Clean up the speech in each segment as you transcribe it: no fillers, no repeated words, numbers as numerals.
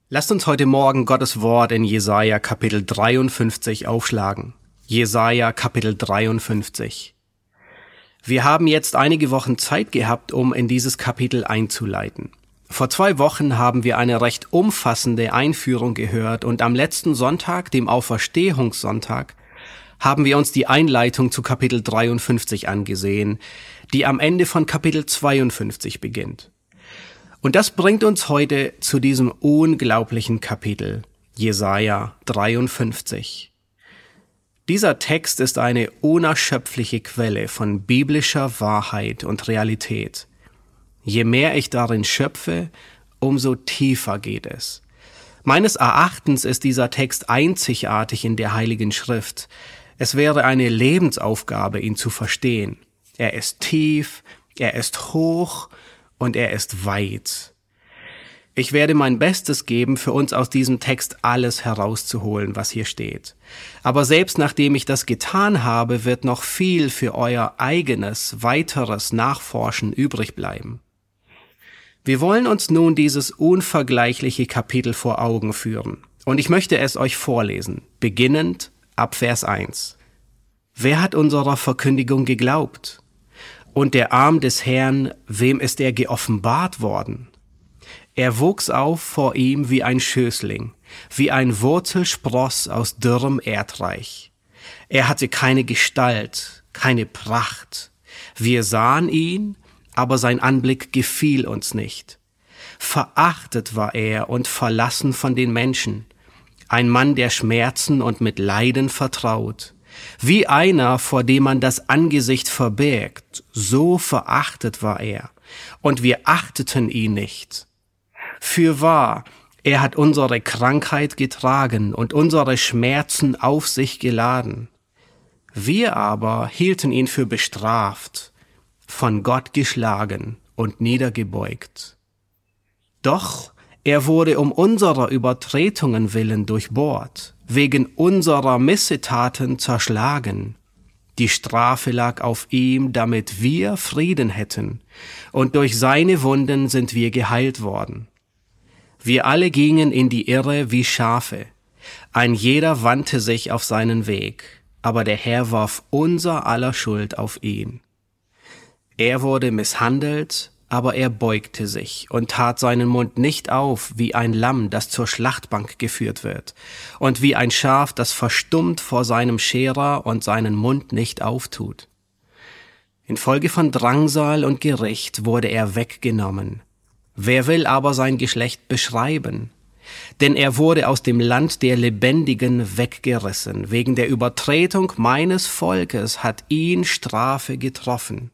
Lasst uns heute Morgen Gottes Wort in Jesaja Kapitel 53 aufschlagen. Jesaja Kapitel 53. Wir haben jetzt einige Wochen Zeit gehabt, um in dieses Kapitel einzuleiten. Vor 2 Wochen haben wir eine recht umfassende Einführung gehört und am letzten Sonntag, dem Auferstehungssonntag, haben wir uns die Einleitung zu Kapitel 53 angesehen, die am Ende von Kapitel 52 beginnt. Und das bringt uns heute zu diesem unglaublichen Kapitel, Jesaja 53. Dieser Text ist eine unerschöpfliche Quelle von biblischer Wahrheit und Realität. Je mehr ich darin schöpfe, umso tiefer geht es. Meines Erachtens ist dieser Text einzigartig in der Heiligen Schrift. Es wäre eine Lebensaufgabe, ihn zu verstehen. Er ist tief, er ist hoch und er ist weit. Ich werde mein Bestes geben, für uns aus diesem Text alles herauszuholen, was hier steht. Aber selbst nachdem ich das getan habe, wird noch viel für euer eigenes, weiteres Nachforschen übrig bleiben. Wir wollen uns nun dieses unvergleichliche Kapitel vor Augen führen. Und ich möchte es euch vorlesen, beginnend ab Vers 1. Wer hat unserer Verkündigung geglaubt? Und der Arm des Herrn, wem ist er geoffenbart worden? Er wuchs auf vor ihm wie ein Schößling, wie ein Wurzelspross aus dürrem Erdreich. Er hatte keine Gestalt, keine Pracht. Wir sahen ihn, aber sein Anblick gefiel uns nicht. Verachtet war er und verlassen von den Menschen, ein Mann der Schmerzen und mit Leiden vertraut. Wie einer, vor dem man das Angesicht verbirgt, so verachtet war er, und wir achteten ihn nicht. Fürwahr, er hat unsere Krankheit getragen und unsere Schmerzen auf sich geladen. Wir aber hielten ihn für bestraft, von Gott geschlagen und niedergebeugt. Doch er wurde um unserer Übertretungen willen durchbohrt, wegen unserer Missetaten zerschlagen. Die Strafe lag auf ihm, damit wir Frieden hätten, und durch seine Wunden sind wir geheilt worden. Wir alle gingen in die Irre wie Schafe, ein jeder wandte sich auf seinen Weg, aber der Herr warf unser aller Schuld auf ihn. Er wurde misshandelt, aber er beugte sich und tat seinen Mund nicht auf, wie ein Lamm, das zur Schlachtbank geführt wird, und wie ein Schaf, das verstummt vor seinem Scherer und seinen Mund nicht auftut. Infolge von Drangsal und Gericht wurde er weggenommen. Wer will aber sein Geschlecht beschreiben? Denn er wurde aus dem Land der Lebendigen weggerissen. Wegen der Übertretung meines Volkes hat ihn Strafe getroffen.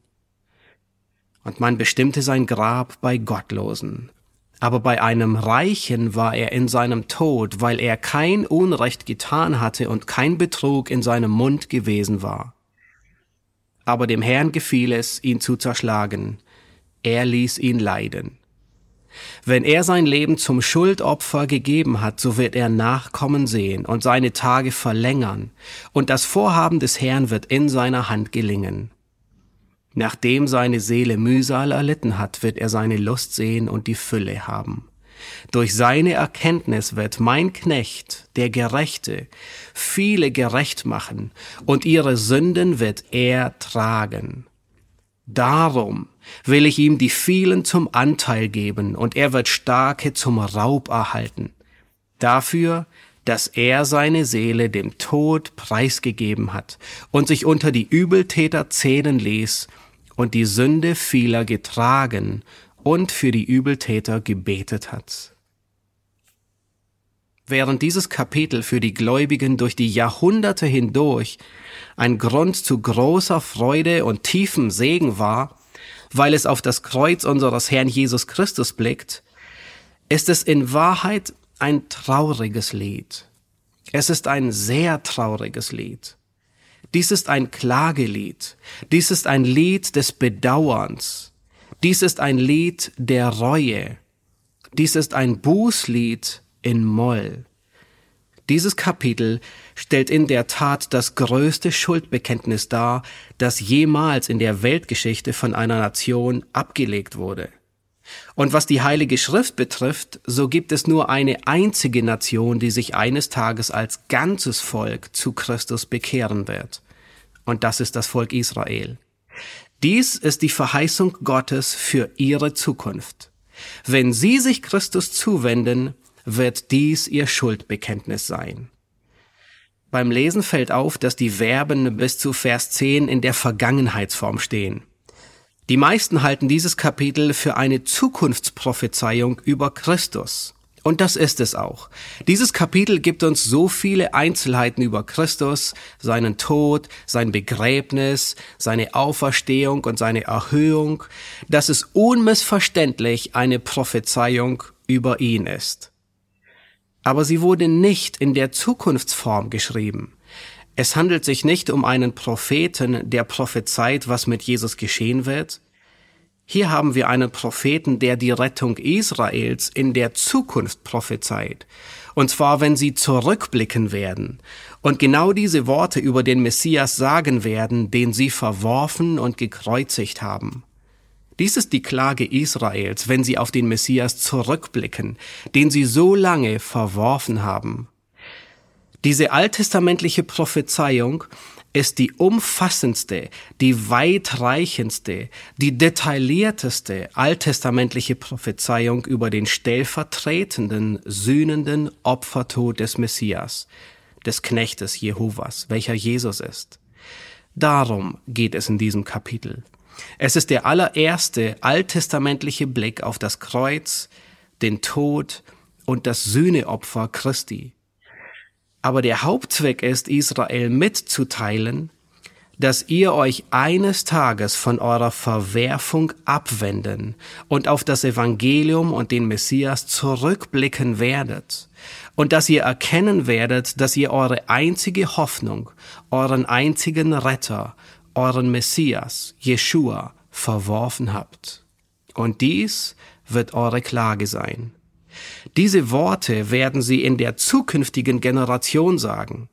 Und man bestimmte sein Grab bei Gottlosen. Aber bei einem Reichen war er in seinem Tod, weil er kein Unrecht getan hatte und kein Betrug in seinem Mund gewesen war. Aber dem Herrn gefiel es, ihn zu zerschlagen. Er ließ ihn leiden. Wenn er sein Leben zum Schuldopfer gegeben hat, so wird er Nachkommen sehen und seine Tage verlängern, und das Vorhaben des Herrn wird in seiner Hand gelingen. Nachdem seine Seele Mühsal erlitten hat, wird er seine Lust sehen und die Fülle haben. Durch seine Erkenntnis wird mein Knecht, der Gerechte, viele gerecht machen, und ihre Sünden wird er tragen. Darum will ich ihm die vielen zum Anteil geben, und er wird Starke zum Raub erhalten. Dafür, dass er seine Seele dem Tod preisgegeben hat und sich unter die Übeltäter zählen ließ und die Sünde vieler getragen und für die Übeltäter gebetet hat. Während dieses Kapitel für die Gläubigen durch die Jahrhunderte hindurch ein Grund zu großer Freude und tiefem Segen war, weil es auf das Kreuz unseres Herrn Jesus Christus blickt, ist es in Wahrheit ein trauriges Lied. Es ist ein sehr trauriges Lied. Dies ist ein Klagelied. Dies ist ein Lied des Bedauerns. Dies ist ein Lied der Reue. Dies ist ein Bußlied in Moll. Dieses Kapitel stellt in der Tat das größte Schuldbekenntnis dar, das jemals in der Weltgeschichte von einer Nation abgelegt wurde. Und was die Heilige Schrift betrifft, so gibt es nur eine einzige Nation, die sich eines Tages als ganzes Volk zu Christus bekehren wird. Und das ist das Volk Israel. Dies ist die Verheißung Gottes für ihre Zukunft. Wenn sie sich Christus zuwenden, wird dies ihr Schuldbekenntnis sein. Beim Lesen fällt auf, dass die Verben bis zu Vers 10 in der Vergangenheitsform stehen. Die meisten halten dieses Kapitel für eine Zukunftsprophezeiung über Christus. Und das ist es auch. Dieses Kapitel gibt uns so viele Einzelheiten über Christus, seinen Tod, sein Begräbnis, seine Auferstehung und seine Erhöhung, dass es unmissverständlich eine Prophezeiung über ihn ist. Aber sie wurde nicht in der Zukunftsform geschrieben. Es handelt sich nicht um einen Propheten, der prophezeit, was mit Jesus geschehen wird. Hier haben wir einen Propheten, der die Rettung Israels in der Zukunft prophezeit. Und zwar, wenn sie zurückblicken werden und genau diese Worte über den Messias sagen werden, den sie verworfen und gekreuzigt haben. Dies ist die Klage Israels, wenn sie auf den Messias zurückblicken, den sie so lange verworfen haben. Diese alttestamentliche Prophezeiung ist die umfassendste, die weitreichendste, die detaillierteste alttestamentliche Prophezeiung über den stellvertretenden, sühnenden Opfertod des Messias, des Knechtes Jehovas, welcher Jesus ist. Darum geht es in diesem Kapitel. Es ist der allererste alttestamentliche Blick auf das Kreuz, den Tod und das Sühneopfer Christi. Aber der Hauptzweck ist, Israel mitzuteilen, dass ihr euch eines Tages von eurer Verwerfung abwenden und auf das Evangelium und den Messias zurückblicken werdet und dass ihr erkennen werdet, dass ihr eure einzige Hoffnung, euren einzigen Retter, euren Messias, Jeschua, verworfen habt. Und dies wird eure Klage sein. Diese Worte werden sie in der zukünftigen Generation sagen.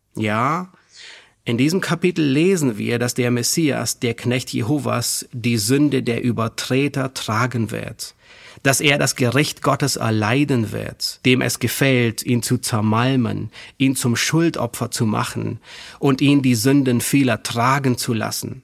Ja, in diesem Kapitel lesen wir, dass der Messias, der Knecht Jehovas, die Sünde der Übertreter tragen wird, dass er das Gericht Gottes erleiden wird, dem es gefällt, ihn zu zermalmen, ihn zum Schuldopfer zu machen und ihn die Sünden vieler tragen zu lassen.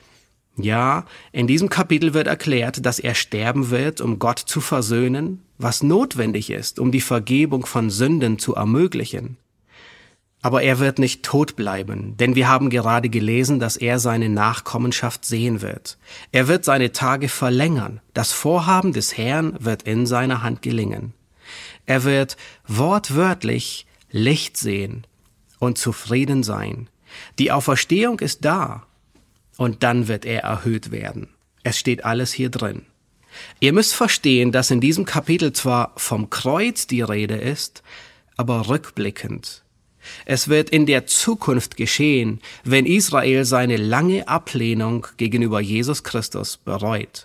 Ja, in diesem Kapitel wird erklärt, dass er sterben wird, um Gott zu versöhnen, was notwendig ist, um die Vergebung von Sünden zu ermöglichen. Aber er wird nicht tot bleiben, denn wir haben gerade gelesen, dass er seine Nachkommenschaft sehen wird. Er wird seine Tage verlängern. Das Vorhaben des Herrn wird in seiner Hand gelingen. Er wird wortwörtlich Licht sehen und zufrieden sein. Die Auferstehung ist da. Und dann wird er erhöht werden. Es steht alles hier drin. Ihr müsst verstehen, dass in diesem Kapitel zwar vom Kreuz die Rede ist, aber rückblickend. Es wird in der Zukunft geschehen, wenn Israel seine lange Ablehnung gegenüber Jesus Christus bereut.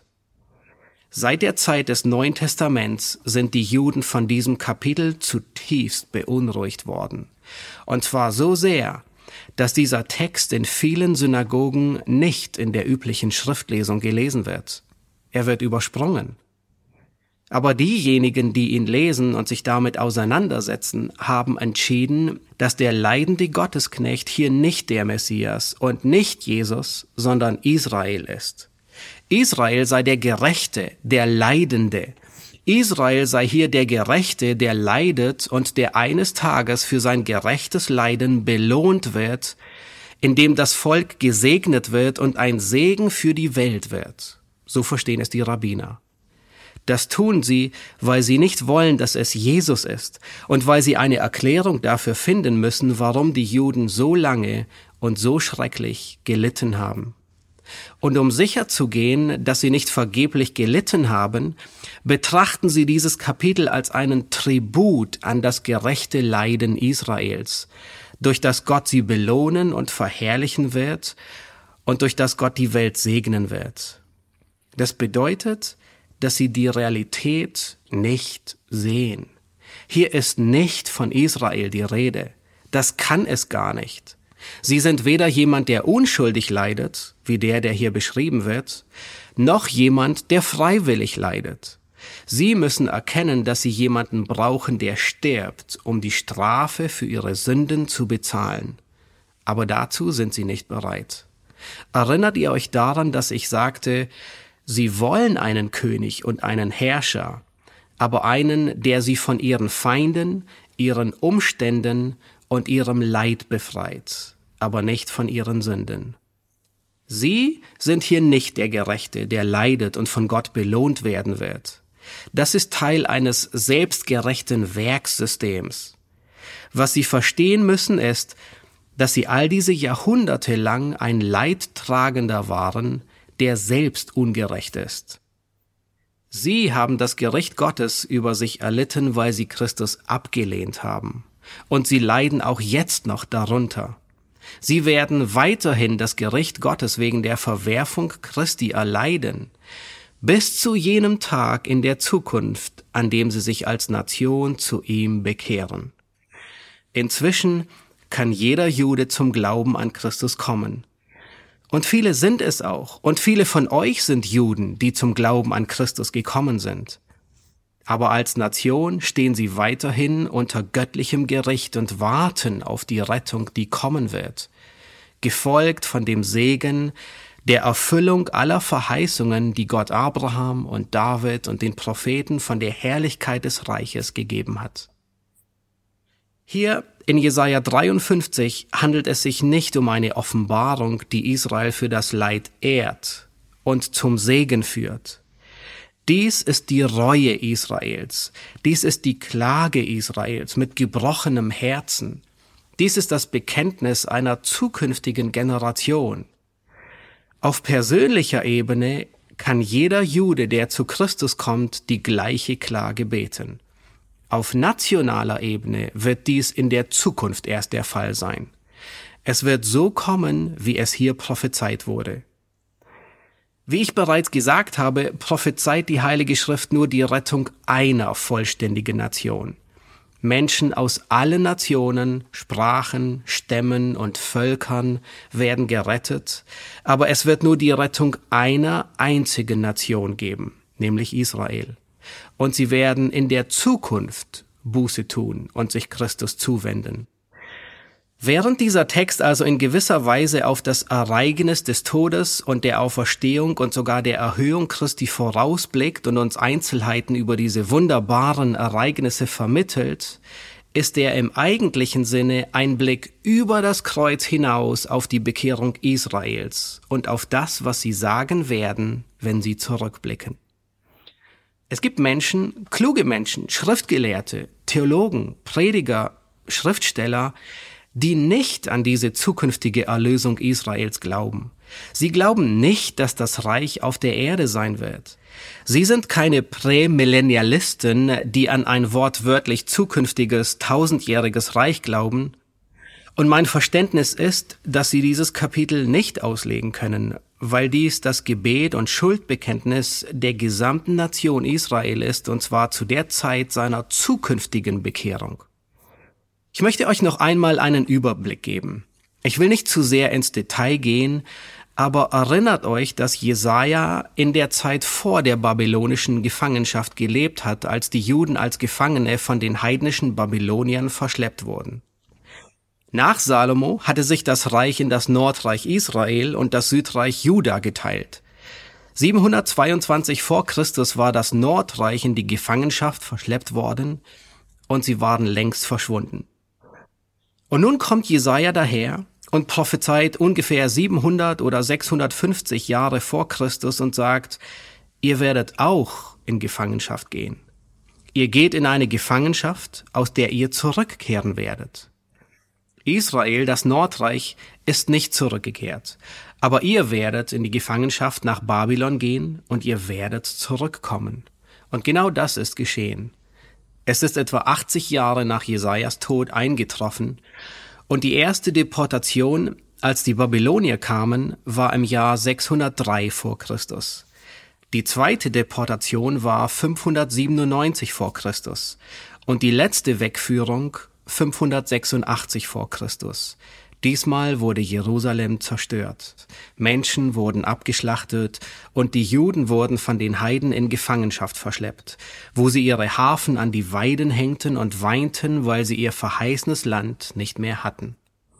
Seit der Zeit des Neuen Testaments sind die Juden von diesem Kapitel zutiefst beunruhigt worden. Und zwar so sehr, dass dieser Text in vielen Synagogen nicht in der üblichen Schriftlesung gelesen wird. Er wird übersprungen. Aber diejenigen, die ihn lesen und sich damit auseinandersetzen, haben entschieden, dass der leidende Gottesknecht hier nicht der Messias und nicht Jesus, sondern Israel ist. Israel sei der Gerechte, der Leidende. Israel sei hier der Gerechte, der leidet und der eines Tages für sein gerechtes Leiden belohnt wird, indem das Volk gesegnet wird und ein Segen für die Welt wird. So verstehen es die Rabbiner. Das tun sie, weil sie nicht wollen, dass es Jesus ist und weil sie eine Erklärung dafür finden müssen, warum die Juden so lange und so schrecklich gelitten haben. Und um sicherzugehen, dass sie nicht vergeblich gelitten haben, betrachten sie dieses Kapitel als einen Tribut an das gerechte Leiden Israels, durch das Gott sie belohnen und verherrlichen wird und durch das Gott die Welt segnen wird. Das bedeutet, dass sie die Realität nicht sehen. Hier ist nicht von Israel die Rede. Das kann es gar nicht. Sie sind weder jemand, der unschuldig leidet, wie der hier beschrieben wird, noch jemand, der freiwillig leidet. Sie müssen erkennen, dass sie jemanden brauchen, der stirbt, um die Strafe für ihre Sünden zu bezahlen. Aber dazu sind sie nicht bereit. Erinnert ihr euch daran, dass ich sagte, sie wollen einen König und einen Herrscher, aber einen, der sie von ihren Feinden, ihren Umständen und ihrem Leid befreit, aber nicht von ihren Sünden. Sie sind hier nicht der Gerechte, der leidet und von Gott belohnt werden wird. Das ist Teil eines selbstgerechten Werksystems. Was sie verstehen müssen ist, dass sie all diese Jahrhunderte lang ein Leidtragender waren, der selbst ungerecht ist. Sie haben das Gericht Gottes über sich erlitten, weil sie Christus abgelehnt haben. Und sie leiden auch jetzt noch darunter. Sie werden weiterhin das Gericht Gottes wegen der Verwerfung Christi erleiden, bis zu jenem Tag in der Zukunft, an dem sie sich als Nation zu ihm bekehren. Inzwischen kann jeder Jude zum Glauben an Christus kommen. Und viele sind es auch. Und viele von euch sind Juden, die zum Glauben an Christus gekommen sind. Aber als Nation stehen sie weiterhin unter göttlichem Gericht und warten auf die Rettung, die kommen wird, gefolgt von dem Segen der Erfüllung aller Verheißungen, die Gott Abraham und David und den Propheten von der Herrlichkeit des Reiches gegeben hat. Hier in Jesaja 53 handelt es sich nicht um eine Offenbarung, die Israel für das Leid ehrt und zum Segen führt. Dies ist die Reue Israels. Dies ist die Klage Israels mit gebrochenem Herzen. Dies ist das Bekenntnis einer zukünftigen Generation. Auf persönlicher Ebene kann jeder Jude, der zu Christus kommt, die gleiche Klage beten. Auf nationaler Ebene wird dies in der Zukunft erst der Fall sein. Es wird so kommen, wie es hier prophezeit wurde. Wie ich bereits gesagt habe, prophezeit die Heilige Schrift nur die Rettung einer vollständigen Nation. Menschen aus allen Nationen, Sprachen, Stämmen und Völkern werden gerettet, aber es wird nur die Rettung einer einzigen Nation geben, nämlich Israel. Und sie werden in der Zukunft Buße tun und sich Christus zuwenden. Während dieser Text also in gewisser Weise auf das Ereignis des Todes und der Auferstehung und sogar der Erhöhung Christi vorausblickt und uns Einzelheiten über diese wunderbaren Ereignisse vermittelt, ist er im eigentlichen Sinne ein Blick über das Kreuz hinaus auf die Bekehrung Israels und auf das, was sie sagen werden, wenn sie zurückblicken. Es gibt Menschen, kluge Menschen, Schriftgelehrte, Theologen, Prediger, Schriftsteller, die nicht an diese zukünftige Erlösung Israels glauben. Sie glauben nicht, dass das Reich auf der Erde sein wird. Sie sind keine Prämillennialisten, die an ein wortwörtlich zukünftiges, tausendjähriges Reich glauben. Und mein Verständnis ist, dass sie dieses Kapitel nicht auslegen können, weil dies das Gebet und Schuldbekenntnis der gesamten Nation Israel ist, und zwar zu der Zeit seiner zukünftigen Bekehrung. Ich möchte euch noch einmal einen Überblick geben. Ich will nicht zu sehr ins Detail gehen, aber erinnert euch, dass Jesaja in der Zeit vor der babylonischen Gefangenschaft gelebt hat, als die Juden als Gefangene von den heidnischen Babyloniern verschleppt wurden. Nach Salomo hatte sich das Reich in das Nordreich Israel und das Südreich Juda geteilt. 722 vor Christus war das Nordreich in die Gefangenschaft verschleppt worden und sie waren längst verschwunden. Und nun kommt Jesaja daher und prophezeit ungefähr 700 oder 650 Jahre vor Christus und sagt, ihr werdet auch in Gefangenschaft gehen. Ihr geht in eine Gefangenschaft, aus der ihr zurückkehren werdet. Israel, das Nordreich, ist nicht zurückgekehrt, aber ihr werdet in die Gefangenschaft nach Babylon gehen und ihr werdet zurückkommen. Und genau das ist geschehen. Es ist etwa 80 Jahre nach Jesajas Tod eingetroffen und die erste Deportation, als die Babylonier kamen, war im Jahr 603 vor Christus. Die zweite Deportation war 597 vor Christus und die letzte Wegführung 586 vor Christus. Diesmal wurde Jerusalem zerstört. Menschen wurden abgeschlachtet und die Juden wurden von den Heiden in Gefangenschaft verschleppt, wo sie ihre Harfen an die Weiden hängten und weinten, weil sie ihr verheißenes Land nicht mehr hatten.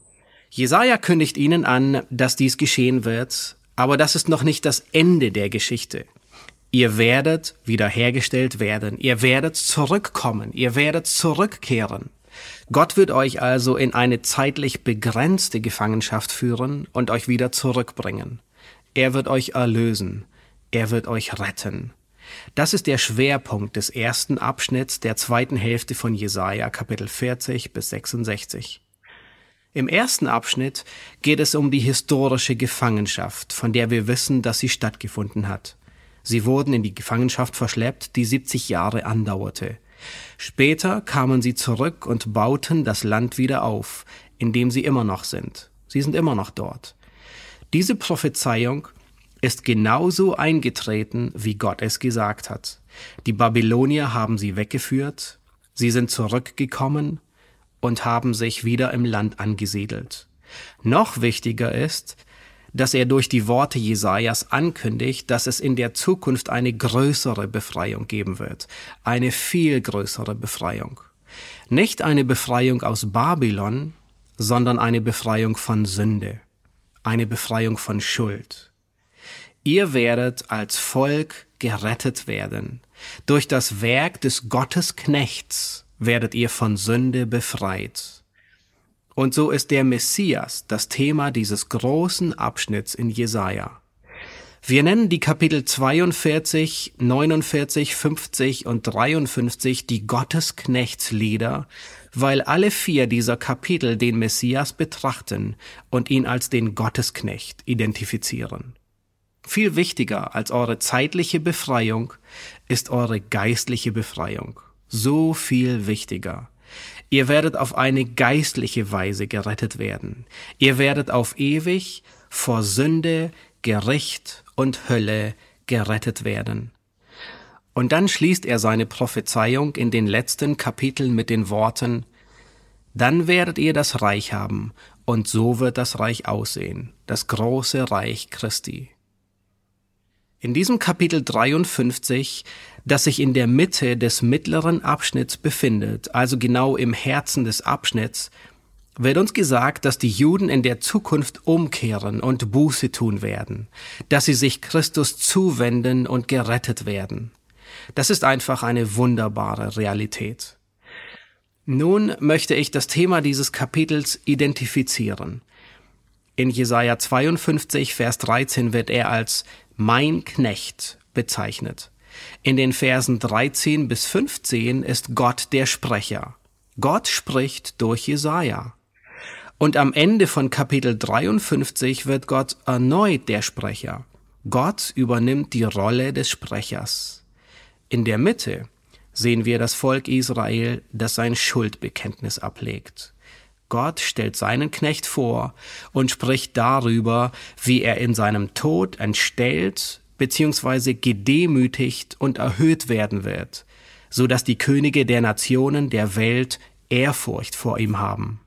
Jesaja kündigt ihnen an, dass dies geschehen wird, aber das ist noch nicht das Ende der Geschichte. Ihr werdet wiederhergestellt werden, ihr werdet zurückkommen, ihr werdet zurückkehren. Gott wird euch also in eine zeitlich begrenzte Gefangenschaft führen und euch wieder zurückbringen. Er wird euch erlösen, er wird euch retten. Das ist der Schwerpunkt des ersten Abschnitts der zweiten Hälfte von Jesaja, Kapitel 40 bis 66. Im ersten Abschnitt geht es um die historische Gefangenschaft, von der wir wissen, dass sie stattgefunden hat. Sie wurden in die Gefangenschaft verschleppt, die 70 Jahre andauerte. Später kamen sie zurück und bauten das Land wieder auf, in dem sie immer noch sind. Sie sind immer noch dort. Diese Prophezeiung ist genauso eingetreten, wie Gott es gesagt hat. Die Babylonier haben sie weggeführt, sie sind zurückgekommen und haben sich wieder im Land angesiedelt. Noch wichtiger ist, dass er durch die Worte Jesajas ankündigt, dass es in der Zukunft eine größere Befreiung geben wird. Eine viel größere Befreiung. Nicht eine Befreiung aus Babylon, sondern eine Befreiung von Sünde. Eine Befreiung von Schuld. Ihr werdet als Volk gerettet werden. Durch das Werk des Gottesknechts werdet ihr von Sünde befreit. Und so ist der Messias das Thema dieses großen Abschnitts in Jesaja. Wir nennen die Kapitel 42, 49, 50 und 53 die Gottesknechtslieder, weil alle 4 dieser Kapitel den Messias betrachten und ihn als den Gottesknecht identifizieren. Viel wichtiger als eure zeitliche Befreiung ist eure geistliche Befreiung. So viel wichtiger. Ihr werdet auf eine geistliche Weise gerettet werden. Ihr werdet auf ewig vor Sünde, Gericht und Hölle gerettet werden. Und dann schließt er seine Prophezeiung in den letzten Kapiteln mit den Worten: Dann werdet ihr das Reich haben, und so wird das Reich aussehen, das große Reich Christi. In diesem Kapitel 53, das sich in der Mitte des mittleren Abschnitts befindet, also genau im Herzen des Abschnitts, wird uns gesagt, dass die Juden in der Zukunft umkehren und Buße tun werden, dass sie sich Christus zuwenden und gerettet werden. Das ist einfach eine wunderbare Realität. Nun möchte ich das Thema dieses Kapitels identifizieren. In Jesaja 52, Vers 13 wird er als mein Knecht bezeichnet. In den Versen 13 bis 15 ist Gott der Sprecher. Gott spricht durch Jesaja. Und am Ende von Kapitel 53 wird Gott erneut der Sprecher. Gott übernimmt die Rolle des Sprechers. In der Mitte sehen wir das Volk Israel, das sein Schuldbekenntnis ablegt. Gott stellt seinen Knecht vor und spricht darüber, wie er in seinem Tod entstellt bzw. gedemütigt und erhöht werden wird, so dass die Könige der Nationen der Welt Ehrfurcht vor ihm haben.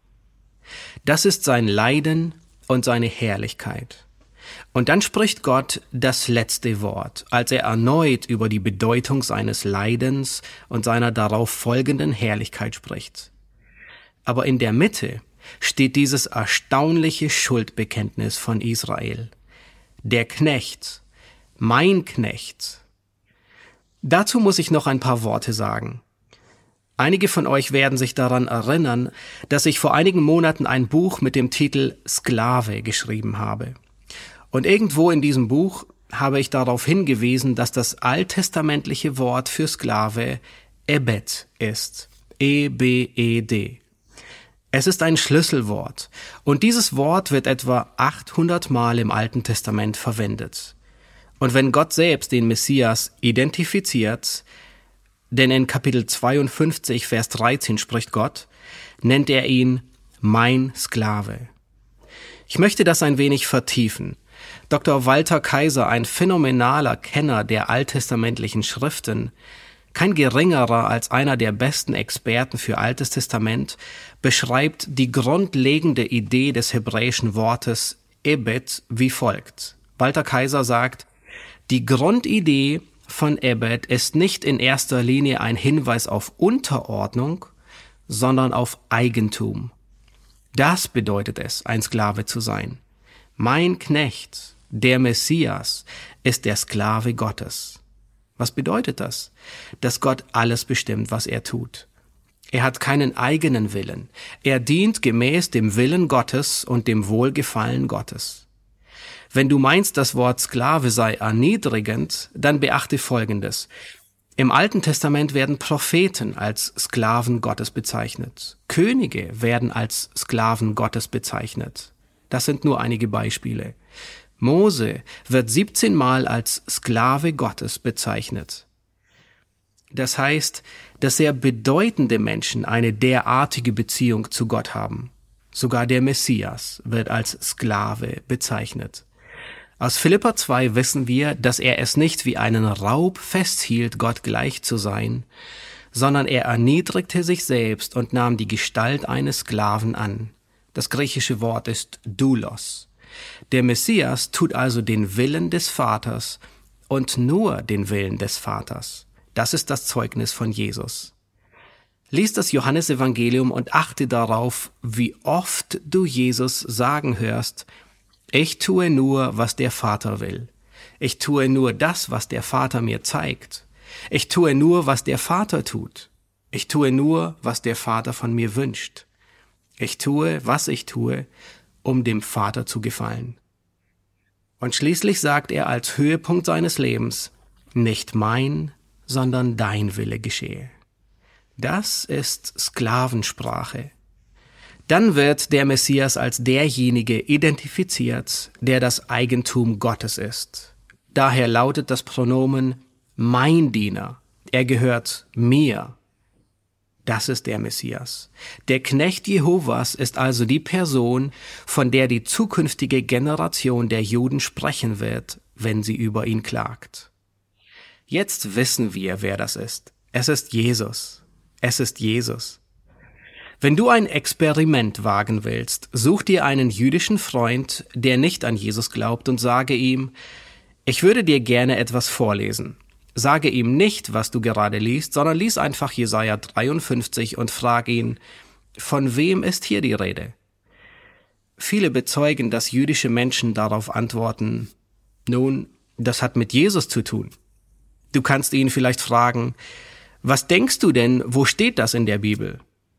Das ist sein Leiden und seine Herrlichkeit. Und dann spricht Gott das letzte Wort, als er erneut über die Bedeutung seines Leidens und seiner darauf folgenden Herrlichkeit spricht. Aber in der Mitte steht dieses erstaunliche Schuldbekenntnis von Israel. Der Knecht, mein Knecht. Dazu muss ich noch ein paar Worte sagen. Einige von euch werden sich daran erinnern, dass ich vor einigen Monaten ein Buch mit dem Titel Sklave geschrieben habe. Und irgendwo in diesem Buch habe ich darauf hingewiesen, dass das alttestamentliche Wort für Sklave Ebed ist. E-B-E-D. Es ist ein Schlüsselwort und dieses Wort wird etwa 800 Mal im Alten Testament verwendet. Und wenn Gott selbst den Messias identifiziert, denn in Kapitel 52, Vers 13 spricht Gott, nennt er ihn mein Sklave. Ich möchte das ein wenig vertiefen. Dr. Walter Kaiser, ein phänomenaler Kenner der alttestamentlichen Schriften, Kein geringerer als einer der besten Experten für Altes Testament beschreibt die grundlegende Idee des hebräischen Wortes Ebed wie folgt. Walter Kaiser sagt, die Grundidee von Ebed ist nicht in erster Linie ein Hinweis auf Unterordnung, sondern auf Eigentum. Das bedeutet es, ein Sklave zu sein. Mein Knecht, der Messias, ist der Sklave Gottes. Was bedeutet das? Dass Gott alles bestimmt, was er tut. Er hat keinen eigenen Willen. Er dient gemäß dem Willen Gottes und dem Wohlgefallen Gottes. Wenn du meinst, das Wort Sklave sei erniedrigend, dann beachte Folgendes. Im Alten Testament werden Propheten als Sklaven Gottes bezeichnet. Könige werden als Sklaven Gottes bezeichnet. Das sind nur einige Beispiele. Mose wird 17 Mal als Sklave Gottes bezeichnet. Das heißt, dass sehr bedeutende Menschen eine derartige Beziehung zu Gott haben. Sogar der Messias wird als Sklave bezeichnet. Aus Philipper 2 wissen wir, dass er es nicht wie einen Raub festhielt, Gott gleich zu sein, sondern er erniedrigte sich selbst und nahm die Gestalt eines Sklaven an. Das griechische Wort ist doulos. Der Messias tut also den Willen des Vaters und nur den Willen des Vaters. Das ist das Zeugnis von Jesus. Lies das Johannesevangelium und achte darauf, wie oft du Jesus sagen hörst, ich tue nur, was der Vater will. Ich tue nur das, was der Vater mir zeigt. Ich tue nur, was der Vater tut. Ich tue nur, was der Vater von mir wünscht. Ich tue, was ich tue, um dem Vater zu gefallen. Und schließlich sagt er als Höhepunkt seines Lebens, nicht mein, sondern dein Wille geschehe. Das ist Sklavensprache. Dann wird der Messias als derjenige identifiziert, der das Eigentum Gottes ist. Daher lautet das Pronomen mein Diener. Er gehört mir. Das ist der Messias. Der Knecht Jehovas ist also die Person, von der die zukünftige Generation der Juden sprechen wird, wenn sie über ihn klagt. Jetzt wissen wir, wer das ist. Es ist Jesus. Es ist Jesus. Wenn du ein Experiment wagen willst, such dir einen jüdischen Freund, der nicht an Jesus glaubt, und sage ihm, ich würde dir gerne etwas vorlesen. Sage ihm nicht, was du gerade liest, sondern lies einfach Jesaja 53 und frag ihn, von wem ist hier die Rede? Viele bezeugen, dass jüdische Menschen darauf antworten, nun, das hat mit Jesus zu tun. Du kannst ihn vielleicht fragen, was denkst du denn, wo steht das in der Bibel?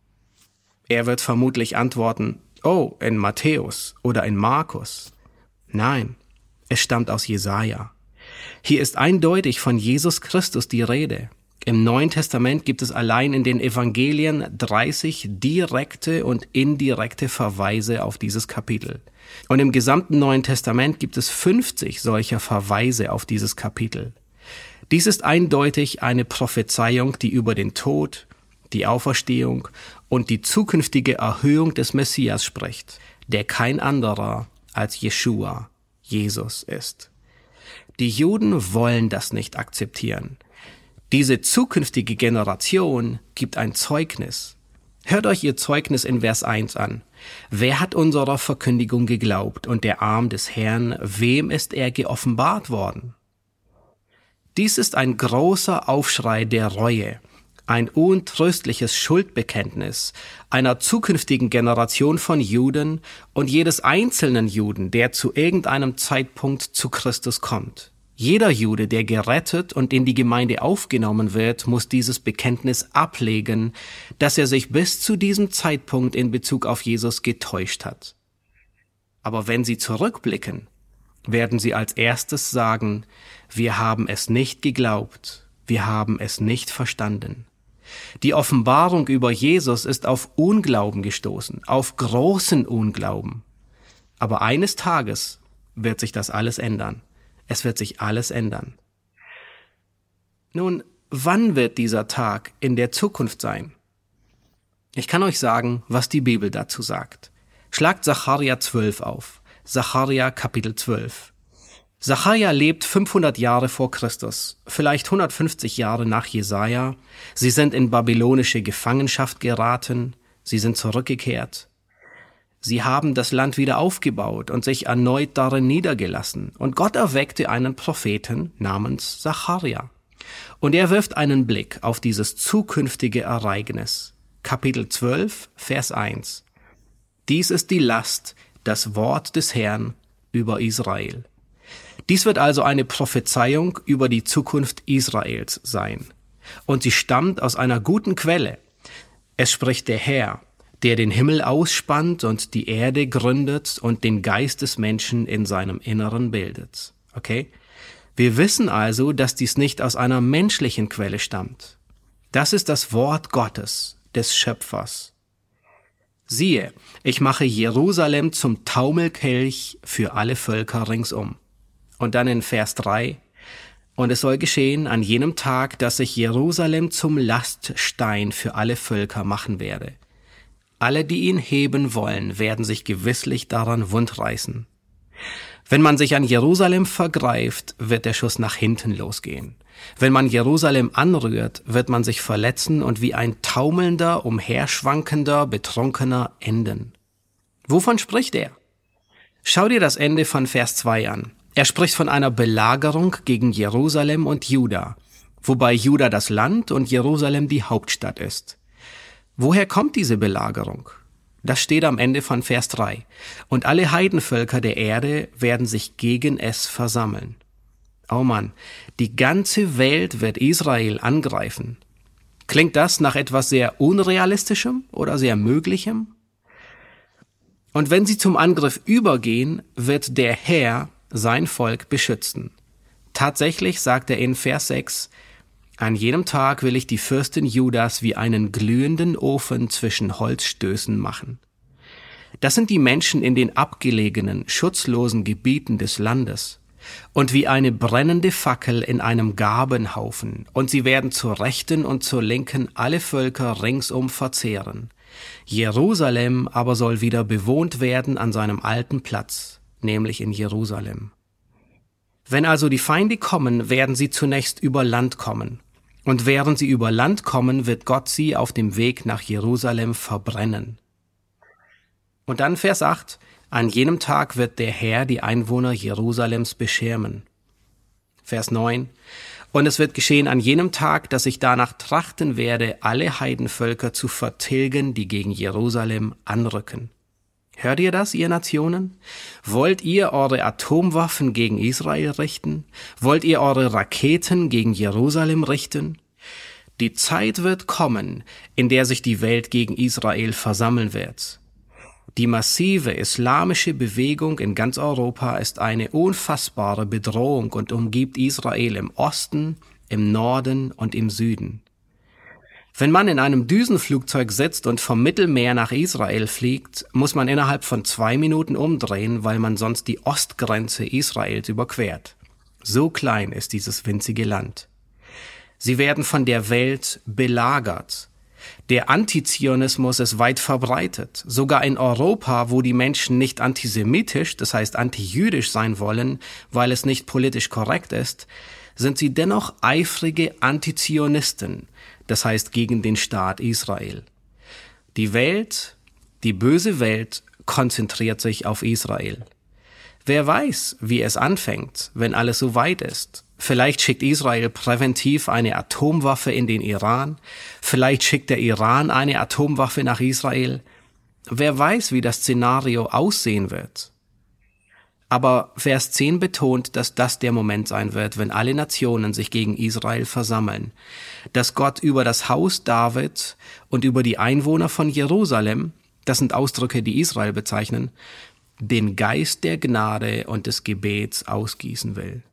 Er wird vermutlich antworten, oh, in Matthäus oder in Markus. Nein, es stammt aus Jesaja. Hier ist eindeutig von Jesus Christus die Rede. Im Neuen Testament gibt es allein in den Evangelien 30 direkte und indirekte Verweise auf dieses Kapitel. Und im gesamten Neuen Testament gibt es 50 solcher Verweise auf dieses Kapitel. Dies ist eindeutig eine Prophezeiung, die über den Tod, die Auferstehung und die zukünftige Erhöhung des Messias spricht, der kein anderer als Jeschua, Jesus ist. Die Juden wollen das nicht akzeptieren. Diese zukünftige Generation gibt ein Zeugnis. Hört euch ihr Zeugnis in Vers 1 an. Wer hat unserer Verkündigung geglaubt und der Arm des Herrn, wem ist er geoffenbart worden? Dies ist ein großer Aufschrei der Reue, ein untröstliches Schuldbekenntnis einer zukünftigen Generation von Juden und jedes einzelnen Juden, der zu irgendeinem Zeitpunkt zu Christus kommt. Jeder Jude, der gerettet und in die Gemeinde aufgenommen wird, muss dieses Bekenntnis ablegen, dass er sich bis zu diesem Zeitpunkt in Bezug auf Jesus getäuscht hat. Aber wenn sie zurückblicken, werden sie als erstes sagen, wir haben es nicht geglaubt, wir haben es nicht verstanden. Die Offenbarung über Jesus ist auf Unglauben gestoßen, auf großen Unglauben. Aber eines Tages wird sich das alles ändern. Es wird sich alles ändern. Nun, wann wird dieser Tag in der Zukunft sein? Ich kann euch sagen, was die Bibel dazu sagt. Schlagt Sacharja 12 auf. Sacharja Kapitel 12. Sacharja lebt 500 Jahre vor Christus, vielleicht 150 Jahre nach Jesaja. Sie sind in babylonische Gefangenschaft geraten, sie sind zurückgekehrt. Sie haben das Land wieder aufgebaut und sich erneut darin niedergelassen. Und Gott erweckte einen Propheten namens Sacharja. Und er wirft einen Blick auf dieses zukünftige Ereignis. Kapitel 12, Vers 1. Dies ist die Last, das Wort des Herrn über Israel. Dies wird also eine Prophezeiung über die Zukunft Israels sein. Und sie stammt aus einer guten Quelle. Es spricht der Herr, der den Himmel ausspannt und die Erde gründet und den Geist des Menschen in seinem Inneren bildet. Okay? Wir wissen also, dass dies nicht aus einer menschlichen Quelle stammt. Das ist das Wort Gottes, des Schöpfers. Siehe, ich mache Jerusalem zum Taumelkelch für alle Völker ringsum. Und dann in Vers 3, und es soll geschehen an jenem Tag, dass ich Jerusalem zum Laststein für alle Völker machen werde. Alle, die ihn heben wollen, werden sich gewisslich daran wundreißen. Wenn man sich an Jerusalem vergreift, wird der Schuss nach hinten losgehen. Wenn man Jerusalem anrührt, wird man sich verletzen und wie ein taumelnder, umherschwankender, Betrunkener enden. Wovon spricht er? Schau dir das Ende von Vers 2 an. Er spricht von einer Belagerung gegen Jerusalem und Juda, wobei Juda das Land und Jerusalem die Hauptstadt ist. Woher kommt diese Belagerung? Das steht am Ende von Vers 3. Und alle Heidenvölker der Erde werden sich gegen es versammeln. Oh Mann, die ganze Welt wird Israel angreifen. Klingt das nach etwas sehr Unrealistischem oder sehr Möglichem? Und wenn sie zum Angriff übergehen, wird der Herr sein Volk beschützen. Tatsächlich sagt er in Vers 6, an jenem Tag will ich die Fürsten Judas wie einen glühenden Ofen zwischen Holzstößen machen. Das sind die Menschen in den abgelegenen, schutzlosen Gebieten des Landes. Und wie eine brennende Fackel in einem Gabenhaufen, und sie werden zur Rechten und zur Linken alle Völker ringsum verzehren. Jerusalem aber soll wieder bewohnt werden an seinem alten Platz, nämlich in Jerusalem. Wenn also die Feinde kommen, werden sie zunächst über Land kommen. Und während sie über Land kommen, wird Gott sie auf dem Weg nach Jerusalem verbrennen. Und dann Vers 8, an jenem Tag wird der Herr die Einwohner Jerusalems beschirmen. Vers 9, und es wird geschehen an jenem Tag, dass ich danach trachten werde, alle Heidenvölker zu vertilgen, die gegen Jerusalem anrücken. Hört ihr das, ihr Nationen? Wollt ihr eure Atomwaffen gegen Israel richten? Wollt ihr eure Raketen gegen Jerusalem richten? Die Zeit wird kommen, in der sich die Welt gegen Israel versammeln wird. Die massive islamische Bewegung in ganz Europa ist eine unfassbare Bedrohung und umgibt Israel im Osten, im Norden und im Süden. Wenn man in einem Düsenflugzeug sitzt und vom Mittelmeer nach Israel fliegt, muss man innerhalb von 2 Minuten umdrehen, weil man sonst die Ostgrenze Israels überquert. So klein ist dieses winzige Land. Sie werden von der Welt belagert. Der Antizionismus ist weit verbreitet. Sogar in Europa, wo die Menschen nicht antisemitisch, das heißt antijüdisch sein wollen, weil es nicht politisch korrekt ist, sind sie dennoch eifrige Antizionisten, das heißt gegen den Staat Israel. Die Welt, die böse Welt, konzentriert sich auf Israel. Wer weiß, wie es anfängt, wenn alles so weit ist. Vielleicht schickt Israel präventiv eine Atomwaffe in den Iran. Vielleicht schickt der Iran eine Atomwaffe nach Israel. Wer weiß, wie das Szenario aussehen wird. Aber Vers 10 betont, dass das der Moment sein wird, wenn alle Nationen sich gegen Israel versammeln. Dass Gott über das Haus David und über die Einwohner von Jerusalem, das sind Ausdrücke, die Israel bezeichnen, den Geist der Gnade und des Gebets ausgießen will.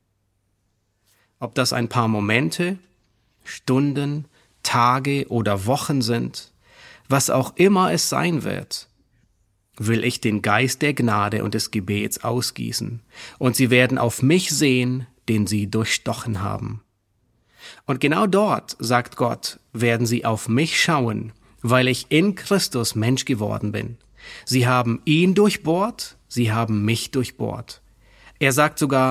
Ob das ein paar Momente, Stunden, Tage oder Wochen sind, was auch immer es sein wird, will ich den Geist der Gnade und des Gebets ausgießen, und sie werden auf mich sehen, den sie durchstochen haben. Und genau dort, sagt Gott, werden sie auf mich schauen, weil ich in Christus Mensch geworden bin. Sie haben ihn durchbohrt, sie haben mich durchbohrt. Er sagt sogar,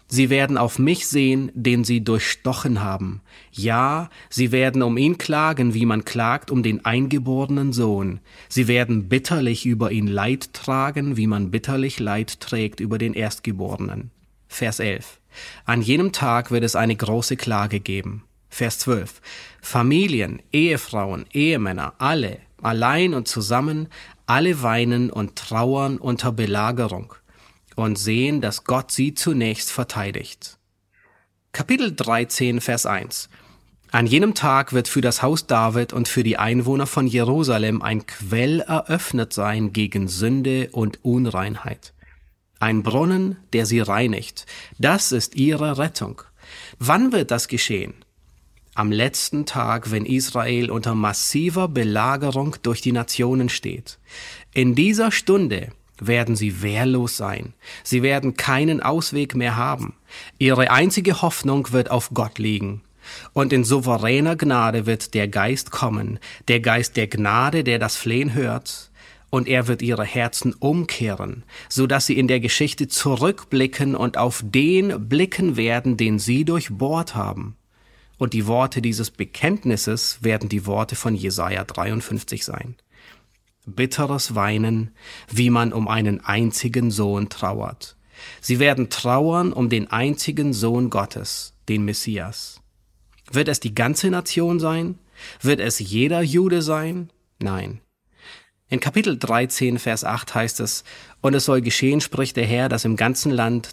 Sie werden auf mich sehen, den sie durchstochen haben. Ja, sie werden um ihn klagen, wie man klagt um den eingeborenen Sohn. Sie werden bitterlich über ihn Leid tragen, wie man bitterlich Leid trägt über den Erstgeborenen. Vers 11. An jenem Tag wird es eine große Klage geben. Vers 12. Familien, Ehefrauen, Ehemänner, alle, allein und zusammen, alle weinen und trauern unter Belagerung und sehen, dass Gott sie zunächst verteidigt. Kapitel 13, Vers 1. An jenem Tag wird für das Haus David und für die Einwohner von Jerusalem ein Quell eröffnet sein gegen Sünde und Unreinheit. Ein Brunnen, der sie reinigt. Das ist ihre Rettung. Wann wird das geschehen? Am letzten Tag, wenn Israel unter massiver Belagerung durch die Nationen steht. In dieser Stunde werden sie wehrlos sein. Sie werden keinen Ausweg mehr haben. Ihre einzige Hoffnung wird auf Gott liegen. Und in souveräner Gnade wird der Geist kommen, der Geist der Gnade, der das Flehen hört. Und er wird ihre Herzen umkehren, so dass sie in der Geschichte zurückblicken und auf den blicken werden, den sie durchbohrt haben. Und die Worte dieses Bekenntnisses werden die Worte von Jesaja 53 sein. Bitteres Weinen, wie man um einen einzigen Sohn trauert. Sie werden trauern um den einzigen Sohn Gottes, den Messias. Wird es die ganze Nation sein? Wird es jeder Jude sein? Nein. In Kapitel 13, Vers 8 heißt es, und es soll geschehen, spricht der Herr, dass im ganzen Land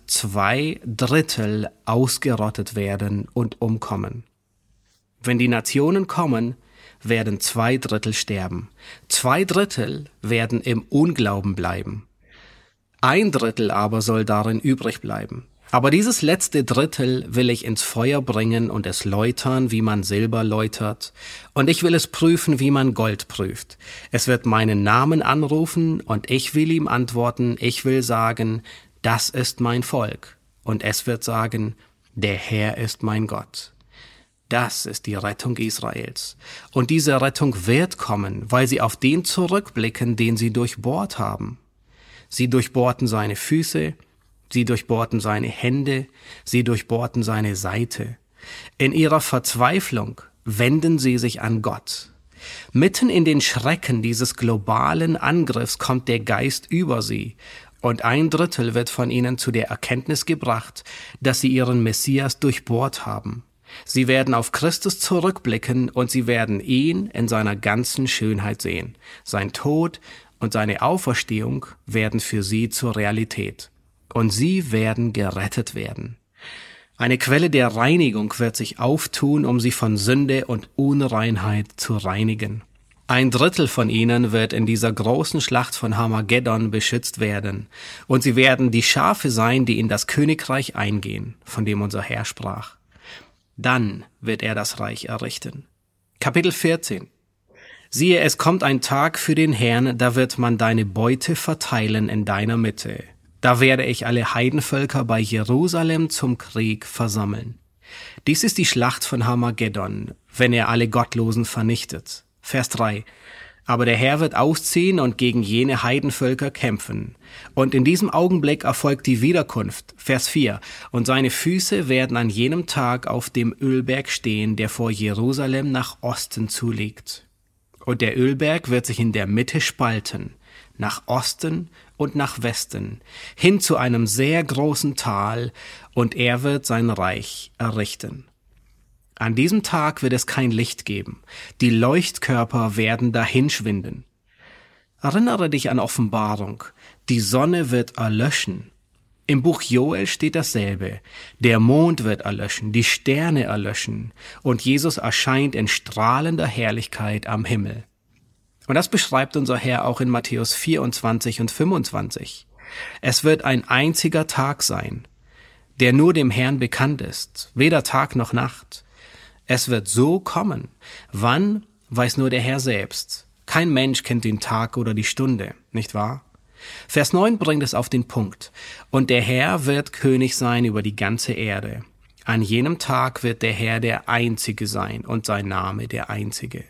2/3 ausgerottet werden und umkommen. Wenn die Nationen kommen, werden 2/3 sterben. 2/3 werden im Unglauben bleiben. 1/3 aber soll darin übrig bleiben. Aber dieses letzte Drittel will ich ins Feuer bringen und es läutern, wie man Silber läutert. Und ich will es prüfen, wie man Gold prüft. Es wird meinen Namen anrufen und ich will ihm antworten. Ich will sagen, das ist mein Volk. Und es wird sagen, der Herr ist mein Gott. Das ist die Rettung Israels. Und diese Rettung wird kommen, weil sie auf den zurückblicken, den sie durchbohrt haben. Sie durchbohrten seine Füße, sie durchbohrten seine Hände, sie durchbohrten seine Seite. In ihrer Verzweiflung wenden sie sich an Gott. Mitten in den Schrecken dieses globalen Angriffs kommt der Geist über sie, und 1/3 wird von ihnen zu der Erkenntnis gebracht, dass sie ihren Messias durchbohrt haben. Sie werden auf Christus zurückblicken und sie werden ihn in seiner ganzen Schönheit sehen. Sein Tod und seine Auferstehung werden für sie zur Realität. Und sie werden gerettet werden. Eine Quelle der Reinigung wird sich auftun, um sie von Sünde und Unreinheit zu reinigen. 1/3 von ihnen wird in dieser großen Schlacht von Harmageddon beschützt werden. Und sie werden die Schafe sein, die in das Königreich eingehen, von dem unser Herr sprach. Dann wird er das Reich errichten. Kapitel 14. Siehe, es kommt ein Tag für den Herrn, da wird man deine Beute verteilen in deiner Mitte. Da werde ich alle Heidenvölker bei Jerusalem zum Krieg versammeln. Dies ist die Schlacht von Harmageddon, wenn er alle Gottlosen vernichtet. Vers 3. Aber der Herr wird ausziehen und gegen jene Heidenvölker kämpfen. Und in diesem Augenblick erfolgt die Wiederkunft. Vers 4. Und seine Füße werden an jenem Tag auf dem Ölberg stehen, der vor Jerusalem nach Osten zuliegt. Und der Ölberg wird sich in der Mitte spalten, nach Osten und nach Westen, hin zu einem sehr großen Tal, und er wird sein Reich errichten. An diesem Tag wird es kein Licht geben. Die Leuchtkörper werden dahinschwinden. Erinnere dich an Offenbarung. Die Sonne wird erlöschen. Im Buch Joel steht dasselbe. Der Mond wird erlöschen, die Sterne erlöschen, und Jesus erscheint in strahlender Herrlichkeit am Himmel. Und das beschreibt unser Herr auch in Matthäus 24 und 25. Es wird ein einziger Tag sein, der nur dem Herrn bekannt ist, weder Tag noch Nacht. Es wird so kommen. Wann, weiß nur der Herr selbst. Kein Mensch kennt den Tag oder die Stunde, nicht wahr? Vers 9 bringt es auf den Punkt. Und der Herr wird König sein über die ganze Erde. An jenem Tag wird der Herr der Einzige sein und sein Name der Einzige.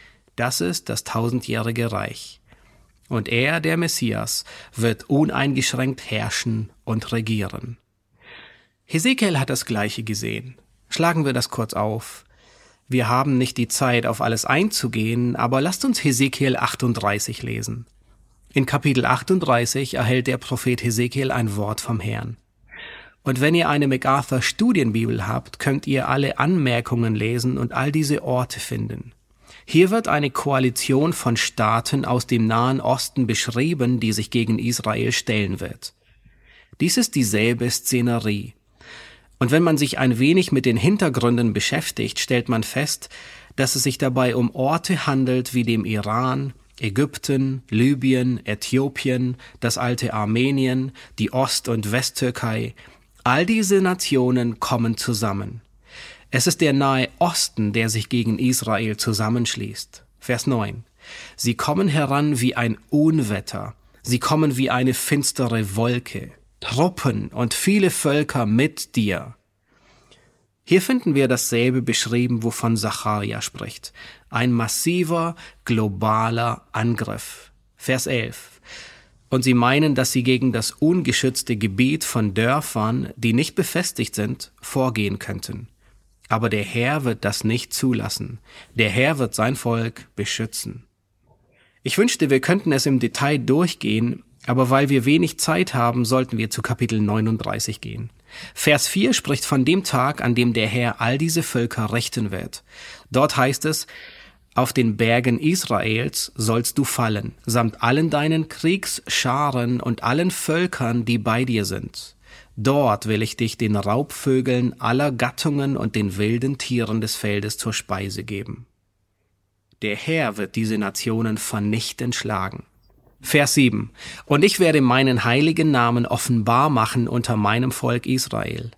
Das ist das 1000-jährige Reich. Und er, der Messias, wird uneingeschränkt herrschen und regieren. Hesekiel hat das Gleiche gesehen. Schlagen wir das kurz auf. Wir haben nicht die Zeit, auf alles einzugehen, aber lasst uns Hesekiel 38 lesen. In Kapitel 38 erhält der Prophet Hesekiel ein Wort vom Herrn. Und wenn ihr eine MacArthur Studienbibel habt, könnt ihr alle Anmerkungen lesen und all diese Orte finden. Hier wird eine Koalition von Staaten aus dem Nahen Osten beschrieben, die sich gegen Israel stellen wird. Dies ist dieselbe Szenerie. Und wenn man sich ein wenig mit den Hintergründen beschäftigt, stellt man fest, dass es sich dabei um Orte handelt wie dem Iran, Ägypten, Libyen, Äthiopien, das alte Armenien, die Ost- und Westtürkei. All diese Nationen kommen zusammen. Es ist der Nahe Osten, der sich gegen Israel zusammenschließt. Vers 9. Sie kommen heran wie ein Unwetter. Sie kommen wie eine finstere Wolke. Truppen und viele Völker mit dir. Hier finden wir dasselbe beschrieben, wovon Sacharja spricht. Ein massiver, globaler Angriff. Vers 11. Und sie meinen, dass sie gegen das ungeschützte Gebiet von Dörfern, die nicht befestigt sind, vorgehen könnten. Aber der Herr wird das nicht zulassen. Der Herr wird sein Volk beschützen. Ich wünschte, wir könnten es im Detail durchgehen, aber weil wir wenig Zeit haben, sollten wir zu Kapitel 39 gehen. Vers 4 spricht von dem Tag, an dem der Herr all diese Völker richten wird. Dort heißt es, auf den Bergen Israels sollst du fallen, samt allen deinen Kriegsscharen und allen Völkern, die bei dir sind. Dort will ich dich den Raubvögeln aller Gattungen und den wilden Tieren des Feldes zur Speise geben. Der Herr wird diese Nationen vernichtend schlagen. Vers 7. Und ich werde meinen heiligen Namen offenbar machen unter meinem Volk Israel.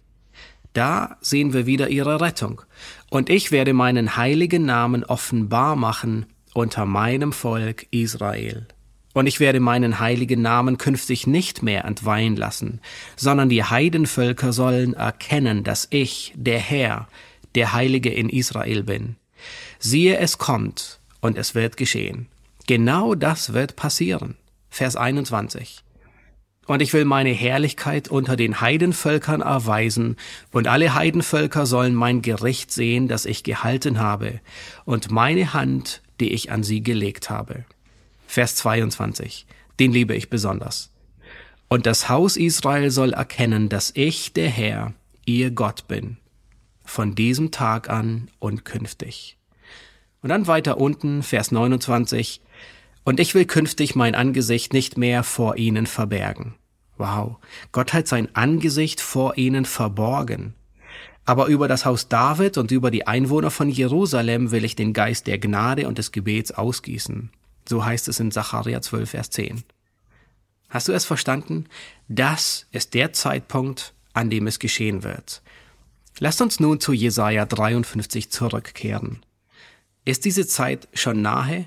Da sehen wir wieder ihre Rettung. Und ich werde meinen heiligen Namen offenbar machen unter meinem Volk Israel. Und ich werde meinen heiligen Namen künftig nicht mehr entweihen lassen, sondern die Heidenvölker sollen erkennen, dass ich, der Herr, der Heilige in Israel bin. Siehe, es kommt und es wird geschehen. Genau das wird passieren. Vers 21. Und ich will meine Herrlichkeit unter den Heidenvölkern erweisen, und alle Heidenvölker sollen mein Gericht sehen, das ich gehalten habe, und meine Hand, die ich an sie gelegt habe. Vers 22. Den liebe ich besonders. Und das Haus Israel soll erkennen, dass ich, der Herr, ihr Gott bin, von diesem Tag an und künftig. Und dann weiter unten, Vers 29. Und ich will künftig mein Angesicht nicht mehr vor ihnen verbergen. Wow, Gott hat sein Angesicht vor ihnen verborgen. Aber über das Haus David und über die Einwohner von Jerusalem will ich den Geist der Gnade und des Gebets ausgießen. So heißt es in Sacharja 12, Vers 10. Hast du es verstanden? Das ist der Zeitpunkt, an dem es geschehen wird. Lasst uns nun zu Jesaja 53 zurückkehren. Ist diese Zeit schon nahe?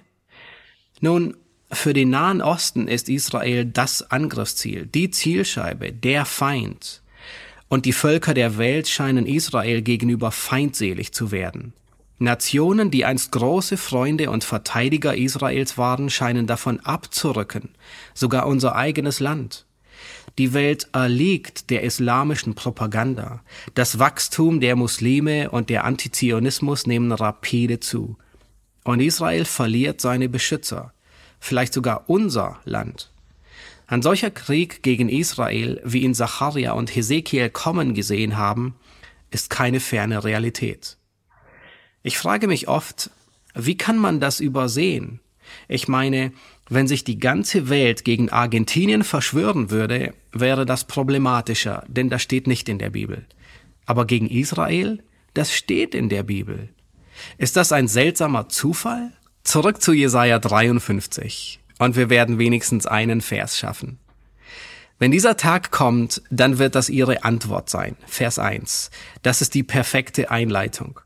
Nun, für den Nahen Osten ist Israel das Angriffsziel, die Zielscheibe, der Feind. Und die Völker der Welt scheinen Israel gegenüber feindselig zu werden. Nationen, die einst große Freunde und Verteidiger Israels waren, scheinen davon abzurücken, sogar unser eigenes Land. Die Welt erliegt der islamischen Propaganda. Das Wachstum der Muslime und der Antizionismus nehmen rapide zu. Und Israel verliert seine Beschützer, vielleicht sogar unser Land. Ein solcher Krieg gegen Israel, wie ihn Sacharja und Hesekiel kommen gesehen haben, ist keine ferne Realität. Ich frage mich oft, wie kann man das übersehen? Ich meine, wenn sich die ganze Welt gegen Argentinien verschwören würde, wäre das problematischer, denn das steht nicht in der Bibel. Aber gegen Israel, das steht in der Bibel. Ist das ein seltsamer Zufall? Zurück zu Jesaja 53. Und wir werden wenigstens einen Vers schaffen. Wenn dieser Tag kommt, dann wird das ihre Antwort sein. Vers 1. Das ist die perfekte Einleitung.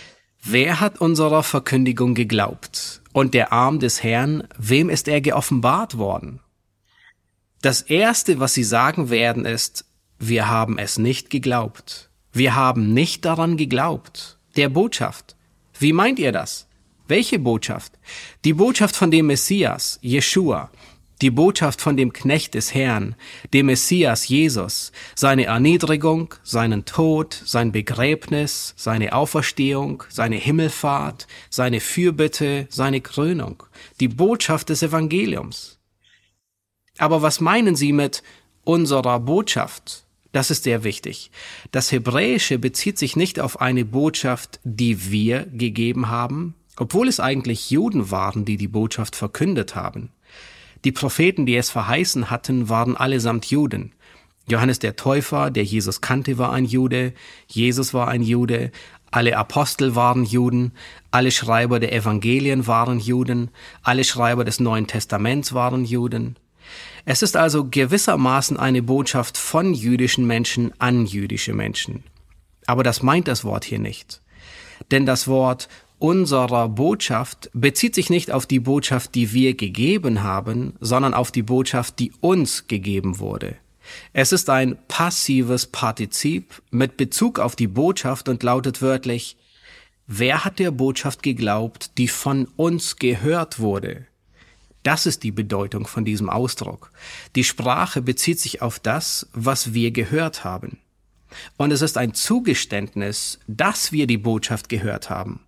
Wer hat unserer Verkündigung geglaubt? Und der Arm des Herrn, wem ist er geoffenbart worden? Das Erste, was sie sagen werden, ist, wir haben es nicht geglaubt. Wir haben nicht daran geglaubt. Der Botschaft. Wie meint ihr das? Welche Botschaft? Die Botschaft von dem Messias, Jeschua. Die Botschaft von dem Knecht des Herrn, dem Messias Jesus, seine Erniedrigung, seinen Tod, sein Begräbnis, seine Auferstehung, seine Himmelfahrt, seine Fürbitte, seine Krönung. Die Botschaft des Evangeliums. Aber was meinen Sie mit unserer Botschaft? Das ist sehr wichtig. Das Hebräische bezieht sich nicht auf eine Botschaft, die wir gegeben haben, obwohl es eigentlich Juden waren, die die Botschaft verkündet haben. Die Propheten, die es verheißen hatten, waren allesamt Juden. Johannes der Täufer, der Jesus kannte, war ein Jude. Jesus war ein Jude. Alle Apostel waren Juden. Alle Schreiber der Evangelien waren Juden. Alle Schreiber des Neuen Testaments waren Juden. Es ist also gewissermaßen eine Botschaft von jüdischen Menschen an jüdische Menschen. Aber das meint das Wort hier nicht. Denn das Wort unserer Botschaft bezieht sich nicht auf die Botschaft, die wir gegeben haben, sondern auf die Botschaft, die uns gegeben wurde. Es ist ein passives Partizip mit Bezug auf die Botschaft und lautet wörtlich: Wer hat der Botschaft geglaubt, die von uns gehört wurde? Das ist die Bedeutung von diesem Ausdruck. Die Sprache bezieht sich auf das, was wir gehört haben. Und es ist ein Zugeständnis, dass wir die Botschaft gehört haben.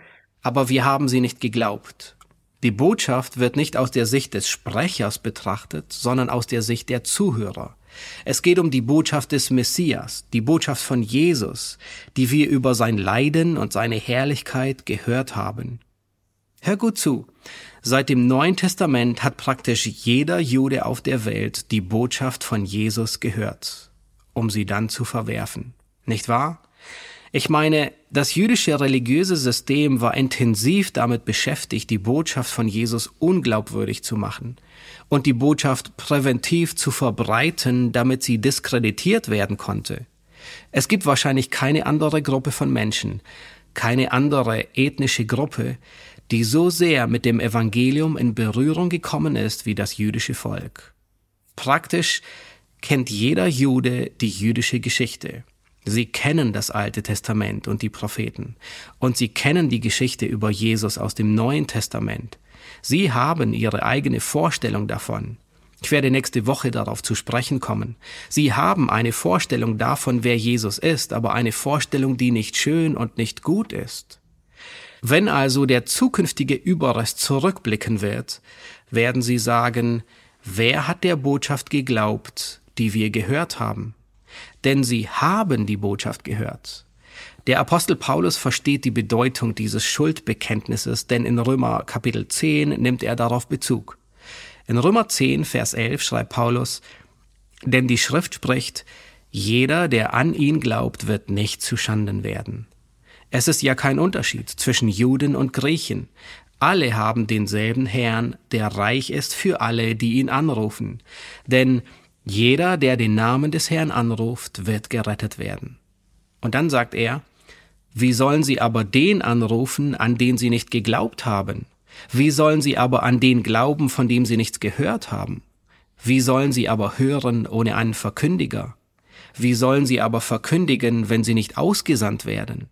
Aber wir haben sie nicht geglaubt. Die Botschaft wird nicht aus der Sicht des Sprechers betrachtet, sondern aus der Sicht der Zuhörer. Es geht um die Botschaft des Messias, die Botschaft von Jesus, die wir über sein Leiden und seine Herrlichkeit gehört haben. Hör gut zu. Seit dem Neuen Testament hat praktisch jeder Jude auf der Welt die Botschaft von Jesus gehört, um sie dann zu verwerfen. Nicht wahr? Ich meine, das jüdische religiöse System war intensiv damit beschäftigt, die Botschaft von Jesus unglaubwürdig zu machen und die Botschaft präventiv zu verbreiten, damit sie diskreditiert werden konnte. Es gibt wahrscheinlich keine andere Gruppe von Menschen, keine andere ethnische Gruppe, die so sehr mit dem Evangelium in Berührung gekommen ist wie das jüdische Volk. Praktisch kennt jeder Jude die jüdische Geschichte. Sie kennen das Alte Testament und die Propheten. Und sie kennen die Geschichte über Jesus aus dem Neuen Testament. Sie haben ihre eigene Vorstellung davon. Ich werde nächste Woche darauf zu sprechen kommen. Sie haben eine Vorstellung davon, wer Jesus ist, aber eine Vorstellung, die nicht schön und nicht gut ist. Wenn also der zukünftige Überrest zurückblicken wird, werden sie sagen: Wer hat der Botschaft geglaubt, die wir gehört haben? Denn sie haben die Botschaft gehört. Der Apostel Paulus versteht die Bedeutung dieses Schuldbekenntnisses, denn in Römer Kapitel 10 nimmt er darauf Bezug. In Römer 10, Vers 11 schreibt Paulus: Denn die Schrift spricht, jeder, der an ihn glaubt, wird nicht zuschanden werden. Es ist ja kein Unterschied zwischen Juden und Griechen. Alle haben denselben Herrn, der reich ist für alle, die ihn anrufen. Denn jeder, der den Namen des Herrn anruft, wird gerettet werden. Und dann sagt er: Wie sollen sie aber den anrufen, an den sie nicht geglaubt haben? Wie sollen sie aber an den glauben, von dem sie nichts gehört haben? Wie sollen sie aber hören ohne einen Verkündiger? Wie sollen sie aber verkündigen, wenn sie nicht ausgesandt werden?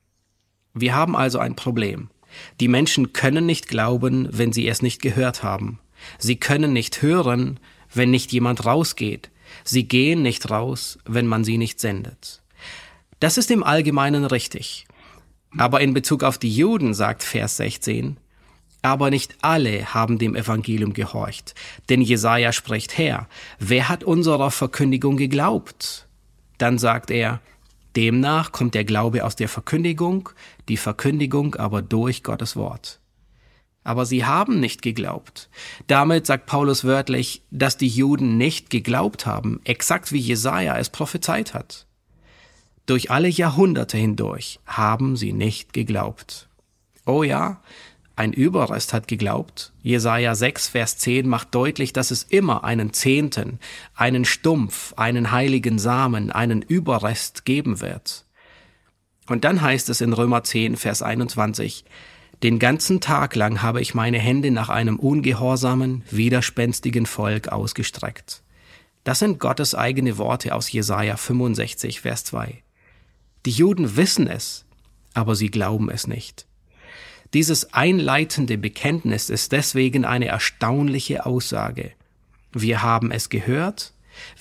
Wir haben also ein Problem. Die Menschen können nicht glauben, wenn sie es nicht gehört haben. Sie können nicht hören, wenn nicht jemand rausgeht. Sie gehen nicht raus, wenn man sie nicht sendet. Das ist im Allgemeinen richtig. Aber in Bezug auf die Juden sagt Vers 16: Aber nicht alle haben dem Evangelium gehorcht. Denn Jesaja spricht: Herr, wer hat unserer Verkündigung geglaubt? Dann sagt er: Demnach kommt der Glaube aus der Verkündigung, die Verkündigung aber durch Gottes Wort. Aber sie haben nicht geglaubt. Damit sagt Paulus wörtlich, dass die Juden nicht geglaubt haben, exakt wie Jesaja es prophezeit hat. Durch alle Jahrhunderte hindurch haben sie nicht geglaubt. Oh ja, ein Überrest hat geglaubt. Jesaja 6, Vers 10 macht deutlich, dass es immer einen Zehnten, einen Stumpf, einen heiligen Samen, einen Überrest geben wird. Und dann heißt es in Römer 10, Vers 21: Den ganzen Tag lang habe ich meine Hände nach einem ungehorsamen, widerspenstigen Volk ausgestreckt. Das sind Gottes eigene Worte aus Jesaja 65, Vers 2. Die Juden wissen es, aber sie glauben es nicht. Dieses einleitende Bekenntnis ist deswegen eine erstaunliche Aussage. Wir haben es gehört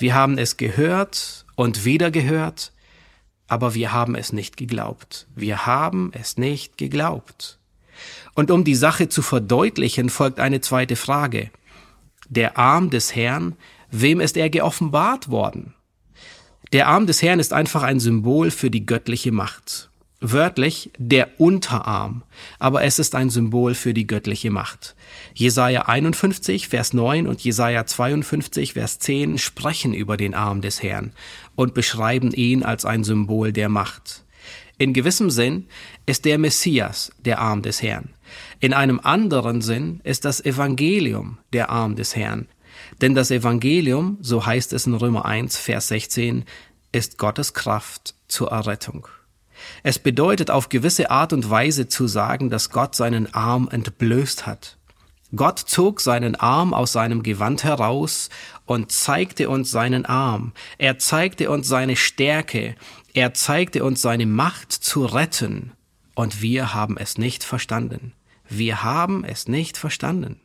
und wieder gehört, aber wir haben es nicht geglaubt. Wir haben es nicht geglaubt. Und um die Sache zu verdeutlichen, folgt eine zweite Frage. Der Arm des Herrn, wem ist er geoffenbart worden? Der Arm des Herrn ist einfach ein Symbol für die göttliche Macht. Wörtlich der Unterarm, aber es ist ein Symbol für die göttliche Macht. Jesaja 51, Vers 9 und Jesaja 52, Vers 10 sprechen über den Arm des Herrn und beschreiben ihn als ein Symbol der Macht. In gewissem Sinn ist der Messias der Arm des Herrn. In einem anderen Sinn ist das Evangelium der Arm des Herrn. Denn das Evangelium, so heißt es in Römer 1, Vers 16, ist Gottes Kraft zur Errettung. Es bedeutet auf gewisse Art und Weise zu sagen, dass Gott seinen Arm entblößt hat. Gott zog seinen Arm aus seinem Gewand heraus und zeigte uns seinen Arm. Er zeigte uns seine Stärke. Er zeigte uns seine Macht zu retten. Und wir haben es nicht verstanden. Wir haben es nicht verstanden.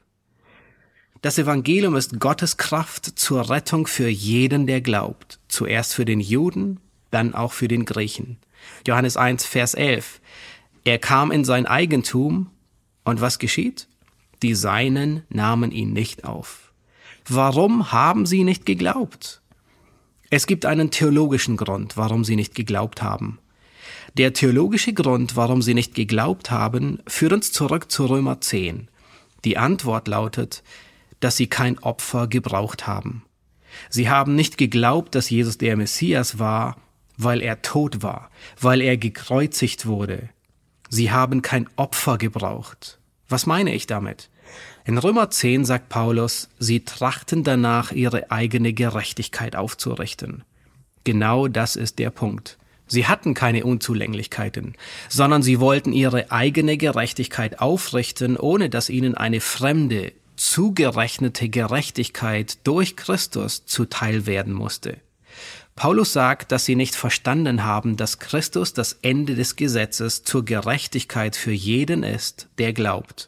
Das Evangelium ist Gottes Kraft zur Rettung für jeden, der glaubt. Zuerst für den Juden, dann auch für den Griechen. Johannes 1, Vers 11. Er kam in sein Eigentum, und was geschieht? Die Seinen nahmen ihn nicht auf. Warum haben sie nicht geglaubt? Es gibt einen theologischen Grund, warum sie nicht geglaubt haben. Der theologische Grund, warum sie nicht geglaubt haben, führt uns zurück zu Römer 10. Die Antwort lautet, dass sie kein Opfer gebraucht haben. Sie haben nicht geglaubt, dass Jesus der Messias war, weil er tot war, weil er gekreuzigt wurde. Sie haben kein Opfer gebraucht. Was meine ich damit? In Römer 10 sagt Paulus, sie trachten danach, ihre eigene Gerechtigkeit aufzurichten. Genau das ist der Punkt. Sie hatten keine Unzulänglichkeiten, sondern sie wollten ihre eigene Gerechtigkeit aufrichten, ohne dass ihnen eine fremde, zugerechnete Gerechtigkeit durch Christus zuteil werden musste. Paulus sagt, dass sie nicht verstanden haben, dass Christus das Ende des Gesetzes zur Gerechtigkeit für jeden ist, der glaubt.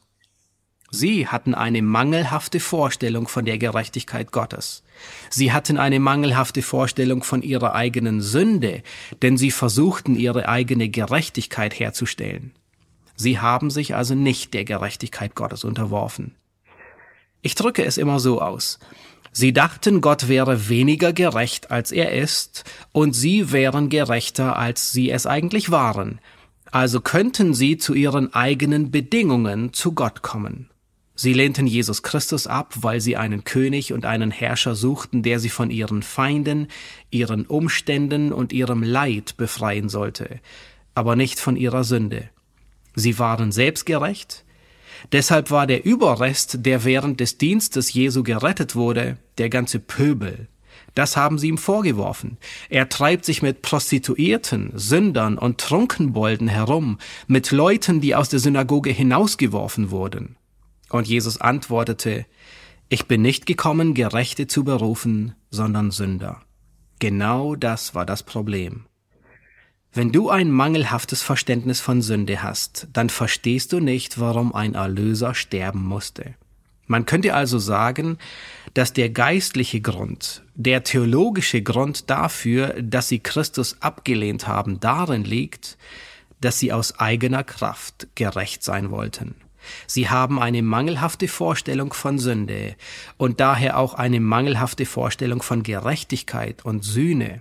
Sie hatten eine mangelhafte Vorstellung von der Gerechtigkeit Gottes. Sie hatten eine mangelhafte Vorstellung von ihrer eigenen Sünde, denn sie versuchten, ihre eigene Gerechtigkeit herzustellen. Sie haben sich also nicht der Gerechtigkeit Gottes unterworfen. Ich drücke es immer so aus. Sie dachten, Gott wäre weniger gerecht, als er ist, und sie wären gerechter, als sie es eigentlich waren. Also könnten sie zu ihren eigenen Bedingungen zu Gott kommen. Sie lehnten Jesus Christus ab, weil sie einen König und einen Herrscher suchten, der sie von ihren Feinden, ihren Umständen und ihrem Leid befreien sollte, aber nicht von ihrer Sünde. Sie waren selbstgerecht. Deshalb war der Überrest, der während des Dienstes Jesu gerettet wurde, der ganze Pöbel. Das haben sie ihm vorgeworfen. Er treibt sich mit Prostituierten, Sündern und Trunkenbolden herum, mit Leuten, die aus der Synagoge hinausgeworfen wurden. Und Jesus antwortete, ich bin nicht gekommen, Gerechte zu berufen, sondern Sünder. Genau das war das Problem. Wenn du ein mangelhaftes Verständnis von Sünde hast, dann verstehst du nicht, warum ein Erlöser sterben musste. Man könnte also sagen, dass der geistliche Grund, der theologische Grund dafür, dass sie Christus abgelehnt haben, darin liegt, dass sie aus eigener Kraft gerecht sein wollten. Sie haben eine mangelhafte Vorstellung von Sünde und daher auch eine mangelhafte Vorstellung von Gerechtigkeit und Sühne.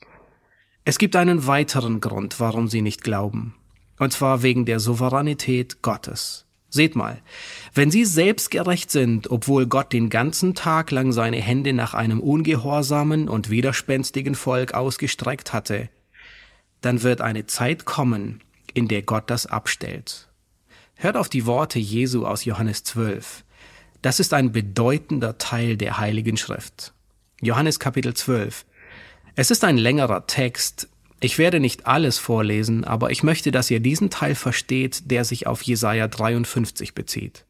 Es gibt einen weiteren Grund, warum sie nicht glauben, und zwar wegen der Souveränität Gottes. Seht mal, wenn sie selbstgerecht sind, obwohl Gott den ganzen Tag lang seine Hände nach einem ungehorsamen und widerspenstigen Volk ausgestreckt hatte, dann wird eine Zeit kommen, in der Gott das abstellt. Hört auf die Worte Jesu aus Johannes 12. Das ist ein bedeutender Teil der Heiligen Schrift. Johannes Kapitel 12. Es ist ein längerer Text. Ich werde nicht alles vorlesen, aber ich möchte, dass ihr diesen Teil versteht, der sich auf Jesaja 53 bezieht.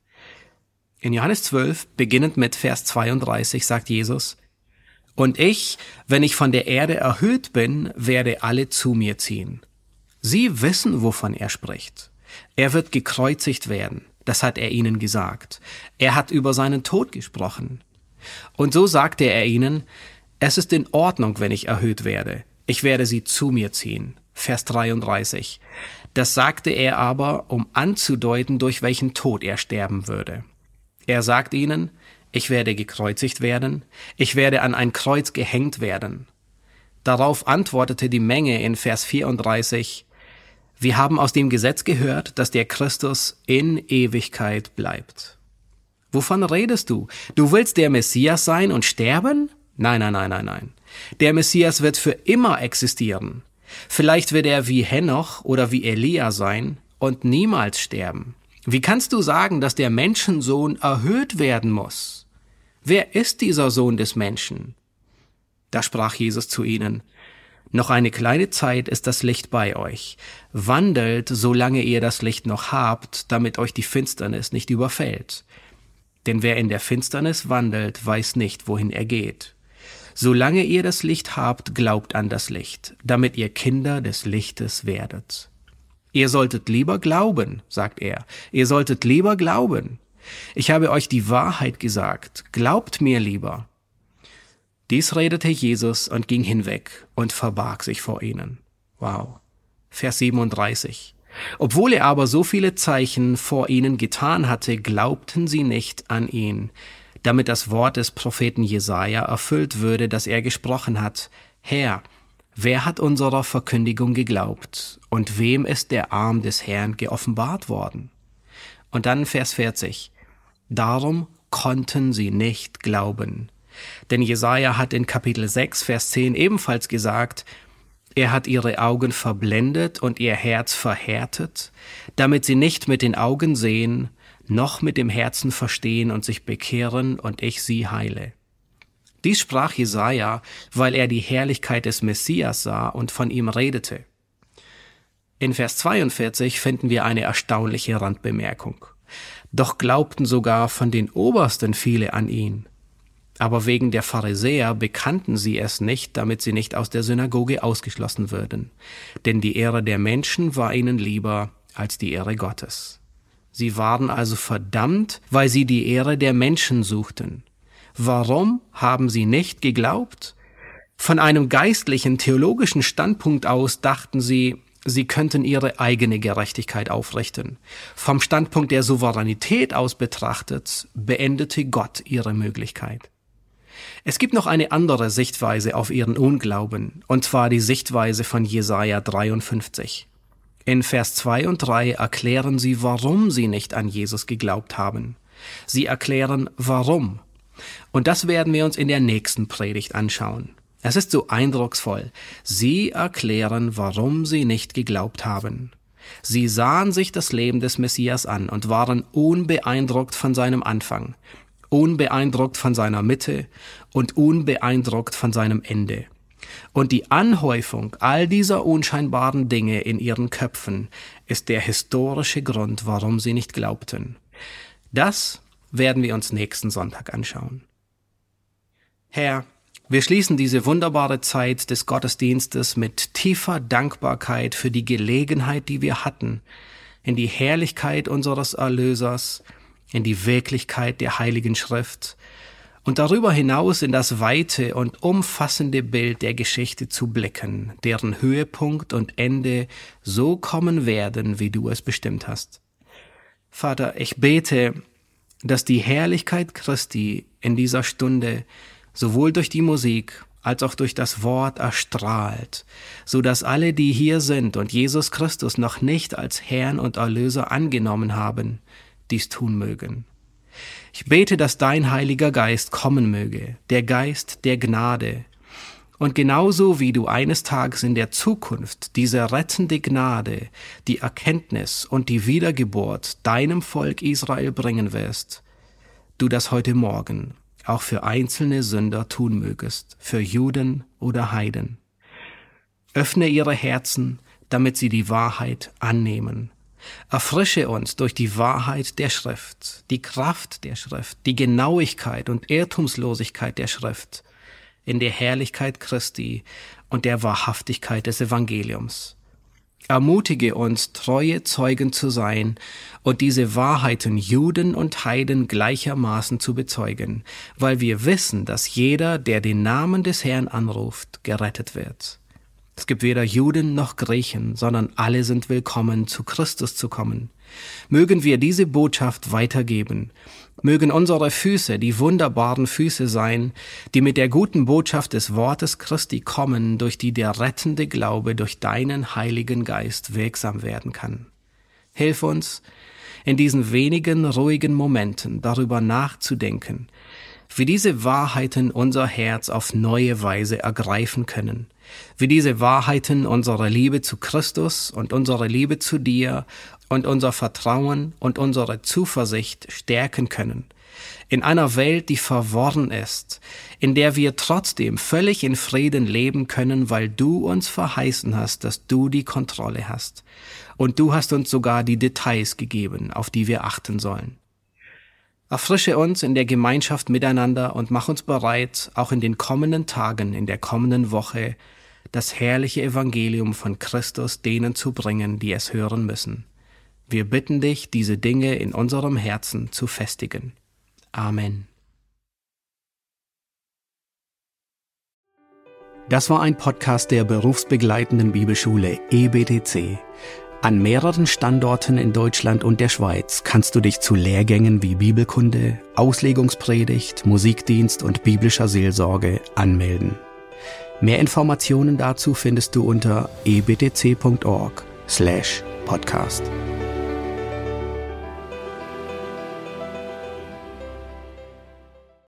In Johannes 12, beginnend mit Vers 32, sagt Jesus, und ich, wenn ich von der Erde erhöht bin, werde alle zu mir ziehen. Sie wissen, wovon er spricht. Er wird gekreuzigt werden. Das hat er ihnen gesagt. Er hat über seinen Tod gesprochen. Und so sagte er ihnen, es ist in Ordnung, wenn ich erhöht werde. Ich werde sie zu mir ziehen. Vers 33. Das sagte er aber, um anzudeuten, durch welchen Tod er sterben würde. Er sagt ihnen, ich werde gekreuzigt werden, ich werde an ein Kreuz gehängt werden. Darauf antwortete die Menge in Vers 34, wir haben aus dem Gesetz gehört, dass der Christus in Ewigkeit bleibt. Wovon redest du? Du willst der Messias sein und sterben? Nein. Der Messias wird für immer existieren. Vielleicht wird er wie Henoch oder wie Elia sein und niemals sterben. Wie kannst du sagen, dass der Menschensohn erhöht werden muss? Wer ist dieser Sohn des Menschen? Da sprach Jesus zu ihnen, noch eine kleine Zeit ist das Licht bei euch. Wandelt, solange ihr das Licht noch habt, damit euch die Finsternis nicht überfällt. Denn wer in der Finsternis wandelt, weiß nicht, wohin er geht. Solange ihr das Licht habt, glaubt an das Licht, damit ihr Kinder des Lichtes werdet. Ihr solltet lieber glauben, sagt er, ihr solltet lieber glauben. Ich habe euch die Wahrheit gesagt, glaubt mir lieber. Dies redete Jesus und ging hinweg und verbarg sich vor ihnen. Wow. Vers 37. Obwohl er aber so viele Zeichen vor ihnen getan hatte, glaubten sie nicht an ihn, damit das Wort des Propheten Jesaja erfüllt würde, das er gesprochen hat. Herr, wer hat unserer Verkündigung geglaubt und wem ist der Arm des Herrn geoffenbart worden? Und dann Vers 40. Darum konnten sie nicht glauben. Denn Jesaja hat in Kapitel 6, Vers 10 ebenfalls gesagt, er hat ihre Augen verblendet und ihr Herz verhärtet, damit sie nicht mit den Augen sehen, noch mit dem Herzen verstehen und sich bekehren und ich sie heile. Dies sprach Jesaja, weil er die Herrlichkeit des Messias sah und von ihm redete. In Vers 42 finden wir eine erstaunliche Randbemerkung. Doch glaubten sogar von den Obersten viele an ihn. Aber wegen der Pharisäer bekannten sie es nicht, damit sie nicht aus der Synagoge ausgeschlossen würden. Denn die Ehre der Menschen war ihnen lieber als die Ehre Gottes. Sie waren also verdammt, weil sie die Ehre der Menschen suchten. Warum haben sie nicht geglaubt? Von einem geistlichen, theologischen Standpunkt aus dachten sie, sie könnten ihre eigene Gerechtigkeit aufrichten. Vom Standpunkt der Souveränität aus betrachtet, beendete Gott ihre Möglichkeit. Es gibt noch eine andere Sichtweise auf ihren Unglauben, und zwar die Sichtweise von Jesaja 53. In Vers 2 und 3 erklären sie, warum sie nicht an Jesus geglaubt haben. Sie erklären, warum. Und das werden wir uns in der nächsten Predigt anschauen. Es ist so eindrucksvoll. Sie erklären, warum sie nicht geglaubt haben. Sie sahen sich das Leben des Messias an und waren unbeeindruckt von seinem Anfang, unbeeindruckt von seiner Mitte und unbeeindruckt von seinem Ende. Und die Anhäufung all dieser unscheinbaren Dinge in ihren Köpfen ist der historische Grund, warum sie nicht glaubten. Das werden wir uns nächsten Sonntag anschauen. Herr, wir schließen diese wunderbare Zeit des Gottesdienstes mit tiefer Dankbarkeit für die Gelegenheit, die wir hatten, in die Herrlichkeit unseres Erlösers, in die Wirklichkeit der Heiligen Schrift und darüber hinaus in das weite und umfassende Bild der Geschichte zu blicken, deren Höhepunkt und Ende so kommen werden, wie du es bestimmt hast. Vater, ich bete, dass die Herrlichkeit Christi in dieser Stunde sowohl durch die Musik als auch durch das Wort erstrahlt, so dass alle, die hier sind und Jesus Christus noch nicht als Herrn und Erlöser angenommen haben, dies tun mögen. Ich bete, dass dein Heiliger Geist kommen möge, der Geist der Gnade, und genauso wie du eines Tages in der Zukunft diese rettende Gnade, die Erkenntnis und die Wiedergeburt deinem Volk Israel bringen wirst, du das heute Morgen auch für einzelne Sünder tun mögest, für Juden oder Heiden. Öffne ihre Herzen, damit sie die Wahrheit annehmen. Erfrische uns durch die Wahrheit der Schrift, die Kraft der Schrift, die Genauigkeit und Irrtumslosigkeit der Schrift, in der Herrlichkeit Christi und der Wahrhaftigkeit des Evangeliums. Ermutige uns, treue Zeugen zu sein und diese Wahrheiten Juden und Heiden gleichermaßen zu bezeugen, weil wir wissen, dass jeder, der den Namen des Herrn anruft, gerettet wird. Es gibt weder Juden noch Griechen, sondern alle sind willkommen, zu Christus zu kommen. Mögen wir diese Botschaft weitergeben. Mögen unsere Füße die wunderbaren Füße sein, die mit der guten Botschaft des Wortes Christi kommen, durch die der rettende Glaube durch deinen Heiligen Geist wirksam werden kann. Hilf uns, in diesen wenigen ruhigen Momenten darüber nachzudenken, wie diese Wahrheiten unser Herz auf neue Weise ergreifen können, wie diese Wahrheiten unsere Liebe zu Christus und unsere Liebe zu dir und unser Vertrauen und unsere Zuversicht stärken können. In einer Welt, die verworren ist, in der wir trotzdem völlig in Frieden leben können, weil du uns verheißen hast, dass du die Kontrolle hast. Und du hast uns sogar die Details gegeben, auf die wir achten sollen. Erfrische uns in der Gemeinschaft miteinander und mach uns bereit, auch in den kommenden Tagen, in der kommenden Woche, das herrliche Evangelium von Christus denen zu bringen, die es hören müssen. Wir bitten dich, diese Dinge in unserem Herzen zu festigen. Amen. Das war ein Podcast der berufsbegleitenden Bibelschule EBTC. An mehreren Standorten in Deutschland und der Schweiz kannst du dich zu Lehrgängen wie Bibelkunde, Auslegungspredigt, Musikdienst und biblischer Seelsorge anmelden. Mehr Informationen dazu findest du unter ebtc.org/podcast.